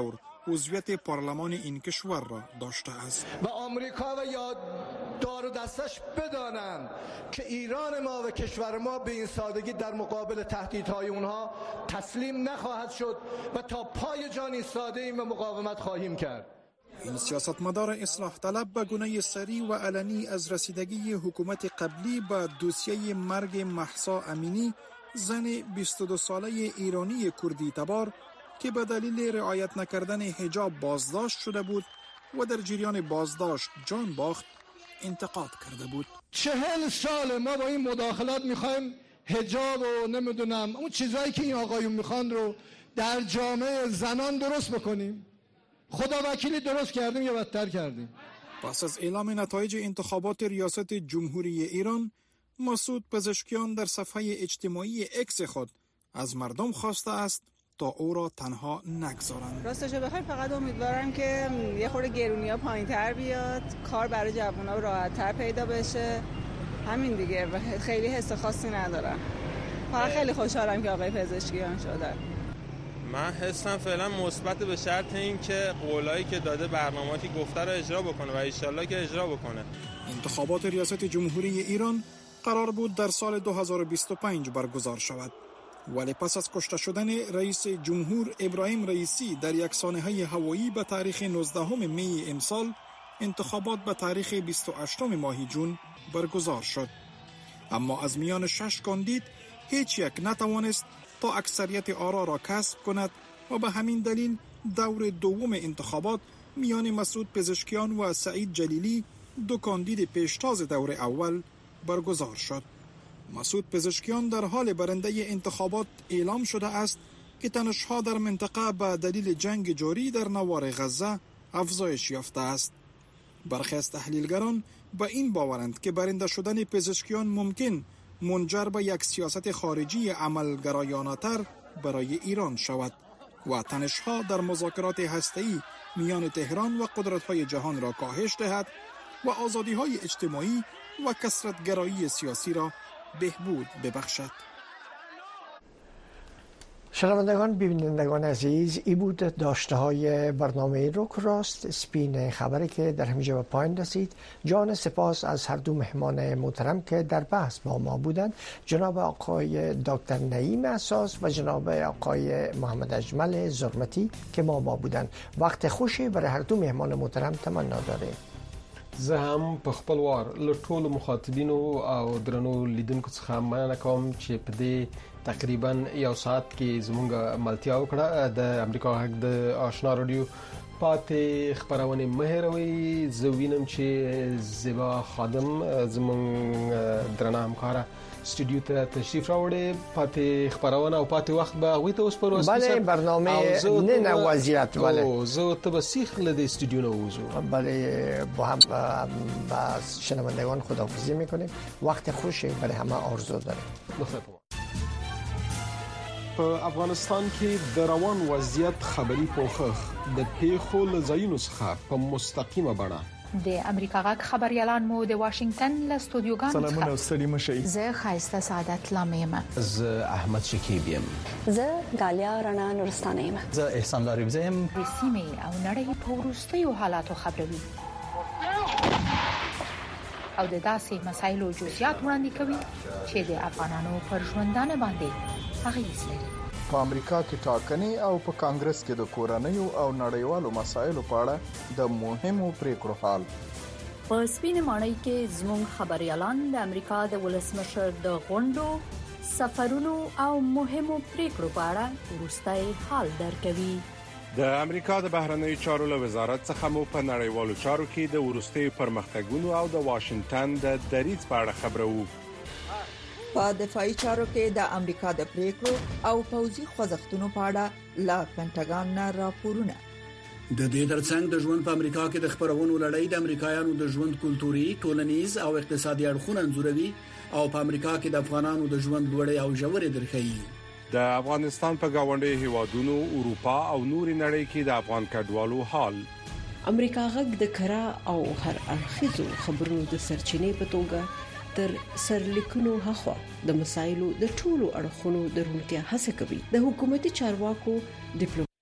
عضویت پارلمان این کشور را داشته است. و آمریکا و یا دار و دستش بدانند که ایران ما و کشور ما به این سادگی در مقابل تهدیدهای اونها تسلیم نخواهد شد و تا پای جان ایستاده‌ایم و مقاومت خواهیم کرد. این سیاستمدار اصلاح طلب به گونه سریع و علنی از رسیدگی حکومت قبلی به دوسیه مرگ مهسا امینی، زن بیست و دو ساله ایرانی کردی تبار که به دلیل رعایت نکردن حجاب بازداشت شده بود و در جریان بازداشت جان باخت، انتقاد کرده بود. چهل سال ما با این مداخلات میخوایم حجاب و نمیدونم اون چیزایی که این آقایون میخوان رو در جامعه زنان درست بکنیم. خدا وکیلی درست کردیم یا بدتر کردیم. پس از اعلام نتایج انتخابات ریاست جمهوری ایران، مسعود پزشکیان در صفحه اجتماعی اکس خود از مردم خواسته است تا او را تنها نگذارند. راستش بخوام فقط امیدوارم که یه خورده گرونی‌ها پایین‌تر بیاد، کار برای جوان‌ها راحت‌تر پیدا بشه. همین دیگه، خیلی حس خاصی ندارم. فقط خیلی خوشحالم که آقای پزشکیان شدن. من حسم فعلا مثبت به شرط این که قولایی که داده برنامه‌ای گفته رو اجرا بکنه و ان شاءالله که اجرا بکنه. انتخابات ریاست جمهوری ایران قرار بود در سال دو هزار و بیست و پنج برگزار شود، ولی پس از کشته شدن رئیس جمهور ابراهیم رئیسی در یک سانحه هوایی به تاریخ نوزدهم می امسال، انتخابات به تاریخ بیست و هشتم ماه جون برگزار شد. اما از میان شش کاندید هیچ یک نتوانست تا اکثریت آرا را کسب کند و به همین دلیل دور دوم انتخابات میان مسعود پزشکیان و سعید جلیلی، دو کاندید پیشتاز دور اول، برگزار شد. مسعود پزشکیان در حال برنده انتخابات اعلام شده است که تنش‌ها در منطقه به دلیل جنگ جاری در نوار غزه افزایش یافته است. برخی از تحلیلگران به این باورند که برنده شدن پزشکیان ممکن منجر به یک سیاست خارجی عملگرایانه‌تر برای ایران شود و تنش‌ها در مذاکرات هسته‌ای میان تهران و قدرت‌های جهان را کاهش دهد و آزادی‌های اجتماعی و کثرت‌گرایی سیاسی را بهبود ببخشد. شنوندگان، بینندگان عزیز، ای بود داشته های برنامه روک راست سپین خبری که در همینجا به پایان رسید. جان سپاس از هر دو مهمان محترم که در بحث با ما بودند، جناب آقای دکتر نعیم اساس و جناب آقای محمد اجمل زرمتی که ما با بودند. وقت خوشی برای هر دو مهمان محترم تمنا داریم. زه هم په خپل وار له ټولو مخاطبینو او درنو لیدونکو څخه مننه کوم چې په دې تقریبا یو ساعت کې زموږ ملتیا وکړه. د امریکا حق د آشنا رادیو پاتې خبرونه مهروي. زه وینم چې زیبا خادم زموږ درنه همکاره استودیو ته تشریف راوړي. پاتې خبرونه او پاتې وخت به هغوی ته وسپارو. بله، برنامه نه وضعیت. بله، زه ته به سیخ له استودیو نه وځو. بله، با هم با شنوندگان خداحافظی میکنیم. وقت خوشی برای همه آرزو داریم. بخیر. په افغانستان کې د روان وضعیت خبري پوښښ د پیښو له ځایونو څخه په مستقیمه بڼه د امریکا غږ خبريالان مو د واشنگټن له استودیوګانو څخه سلامونه ستړي مشئ. زه خایسته سعادت لامیم. زه احمد شکیب یم. زه غالیا رڼا نورستانه یم. زه احسان لاريبزه یم. رسمي او نړۍ په وروستیو حالاتو خبروي او د داسې مسایلو جزئیات وړاندې کوي چې د افغانانو پر ژوندانه باندې اغیز لري. په امریکا کې ټاکنې او په کانګرس کې د کورنیو او نړیوالو مسایلو په اړه د مهمو پریکړو حال. په سپینه ماڼۍ کې زموږ خبريالان د امریکا د ولسمشر د غونډو، سفرونو او مهمو پریکړو په اړه وروستي حال درکوي. د امریکا د بهرنیو چارو له وزارت څخه مو په نړیوالو چارو کې د وروستي پرمختګونو او د واشنگټن د دریځ په اړه خبرو. په دفاعي چارو کې د امریکا د پریکړو او پوځي خوځښتونو په اړه لا پینټاګان نه راپورونه. د دې ترڅنګ د ژوند په امریکا کې د خبرونو لړۍ د امریکایانو د ژوند کلتوري، ټولنیز او اقتصادي اړخونه انځوروي او په امریکا کې د افغانانو د ژوند لوړې او ژورې درخوي. د افغانستان په گاونډي هیوادونو، اروپا او نوري نړۍ کې د افغان کډوالو حال. امریکا غږ د کرا او هر اړخیزو خبرونو د سرچینې په توګه تر سرلیکونو هخوا د مسایلو د ټولو اړخونو د روڼتیا هڅه کوي. د حکومتي چارواکو ډیپلوماسي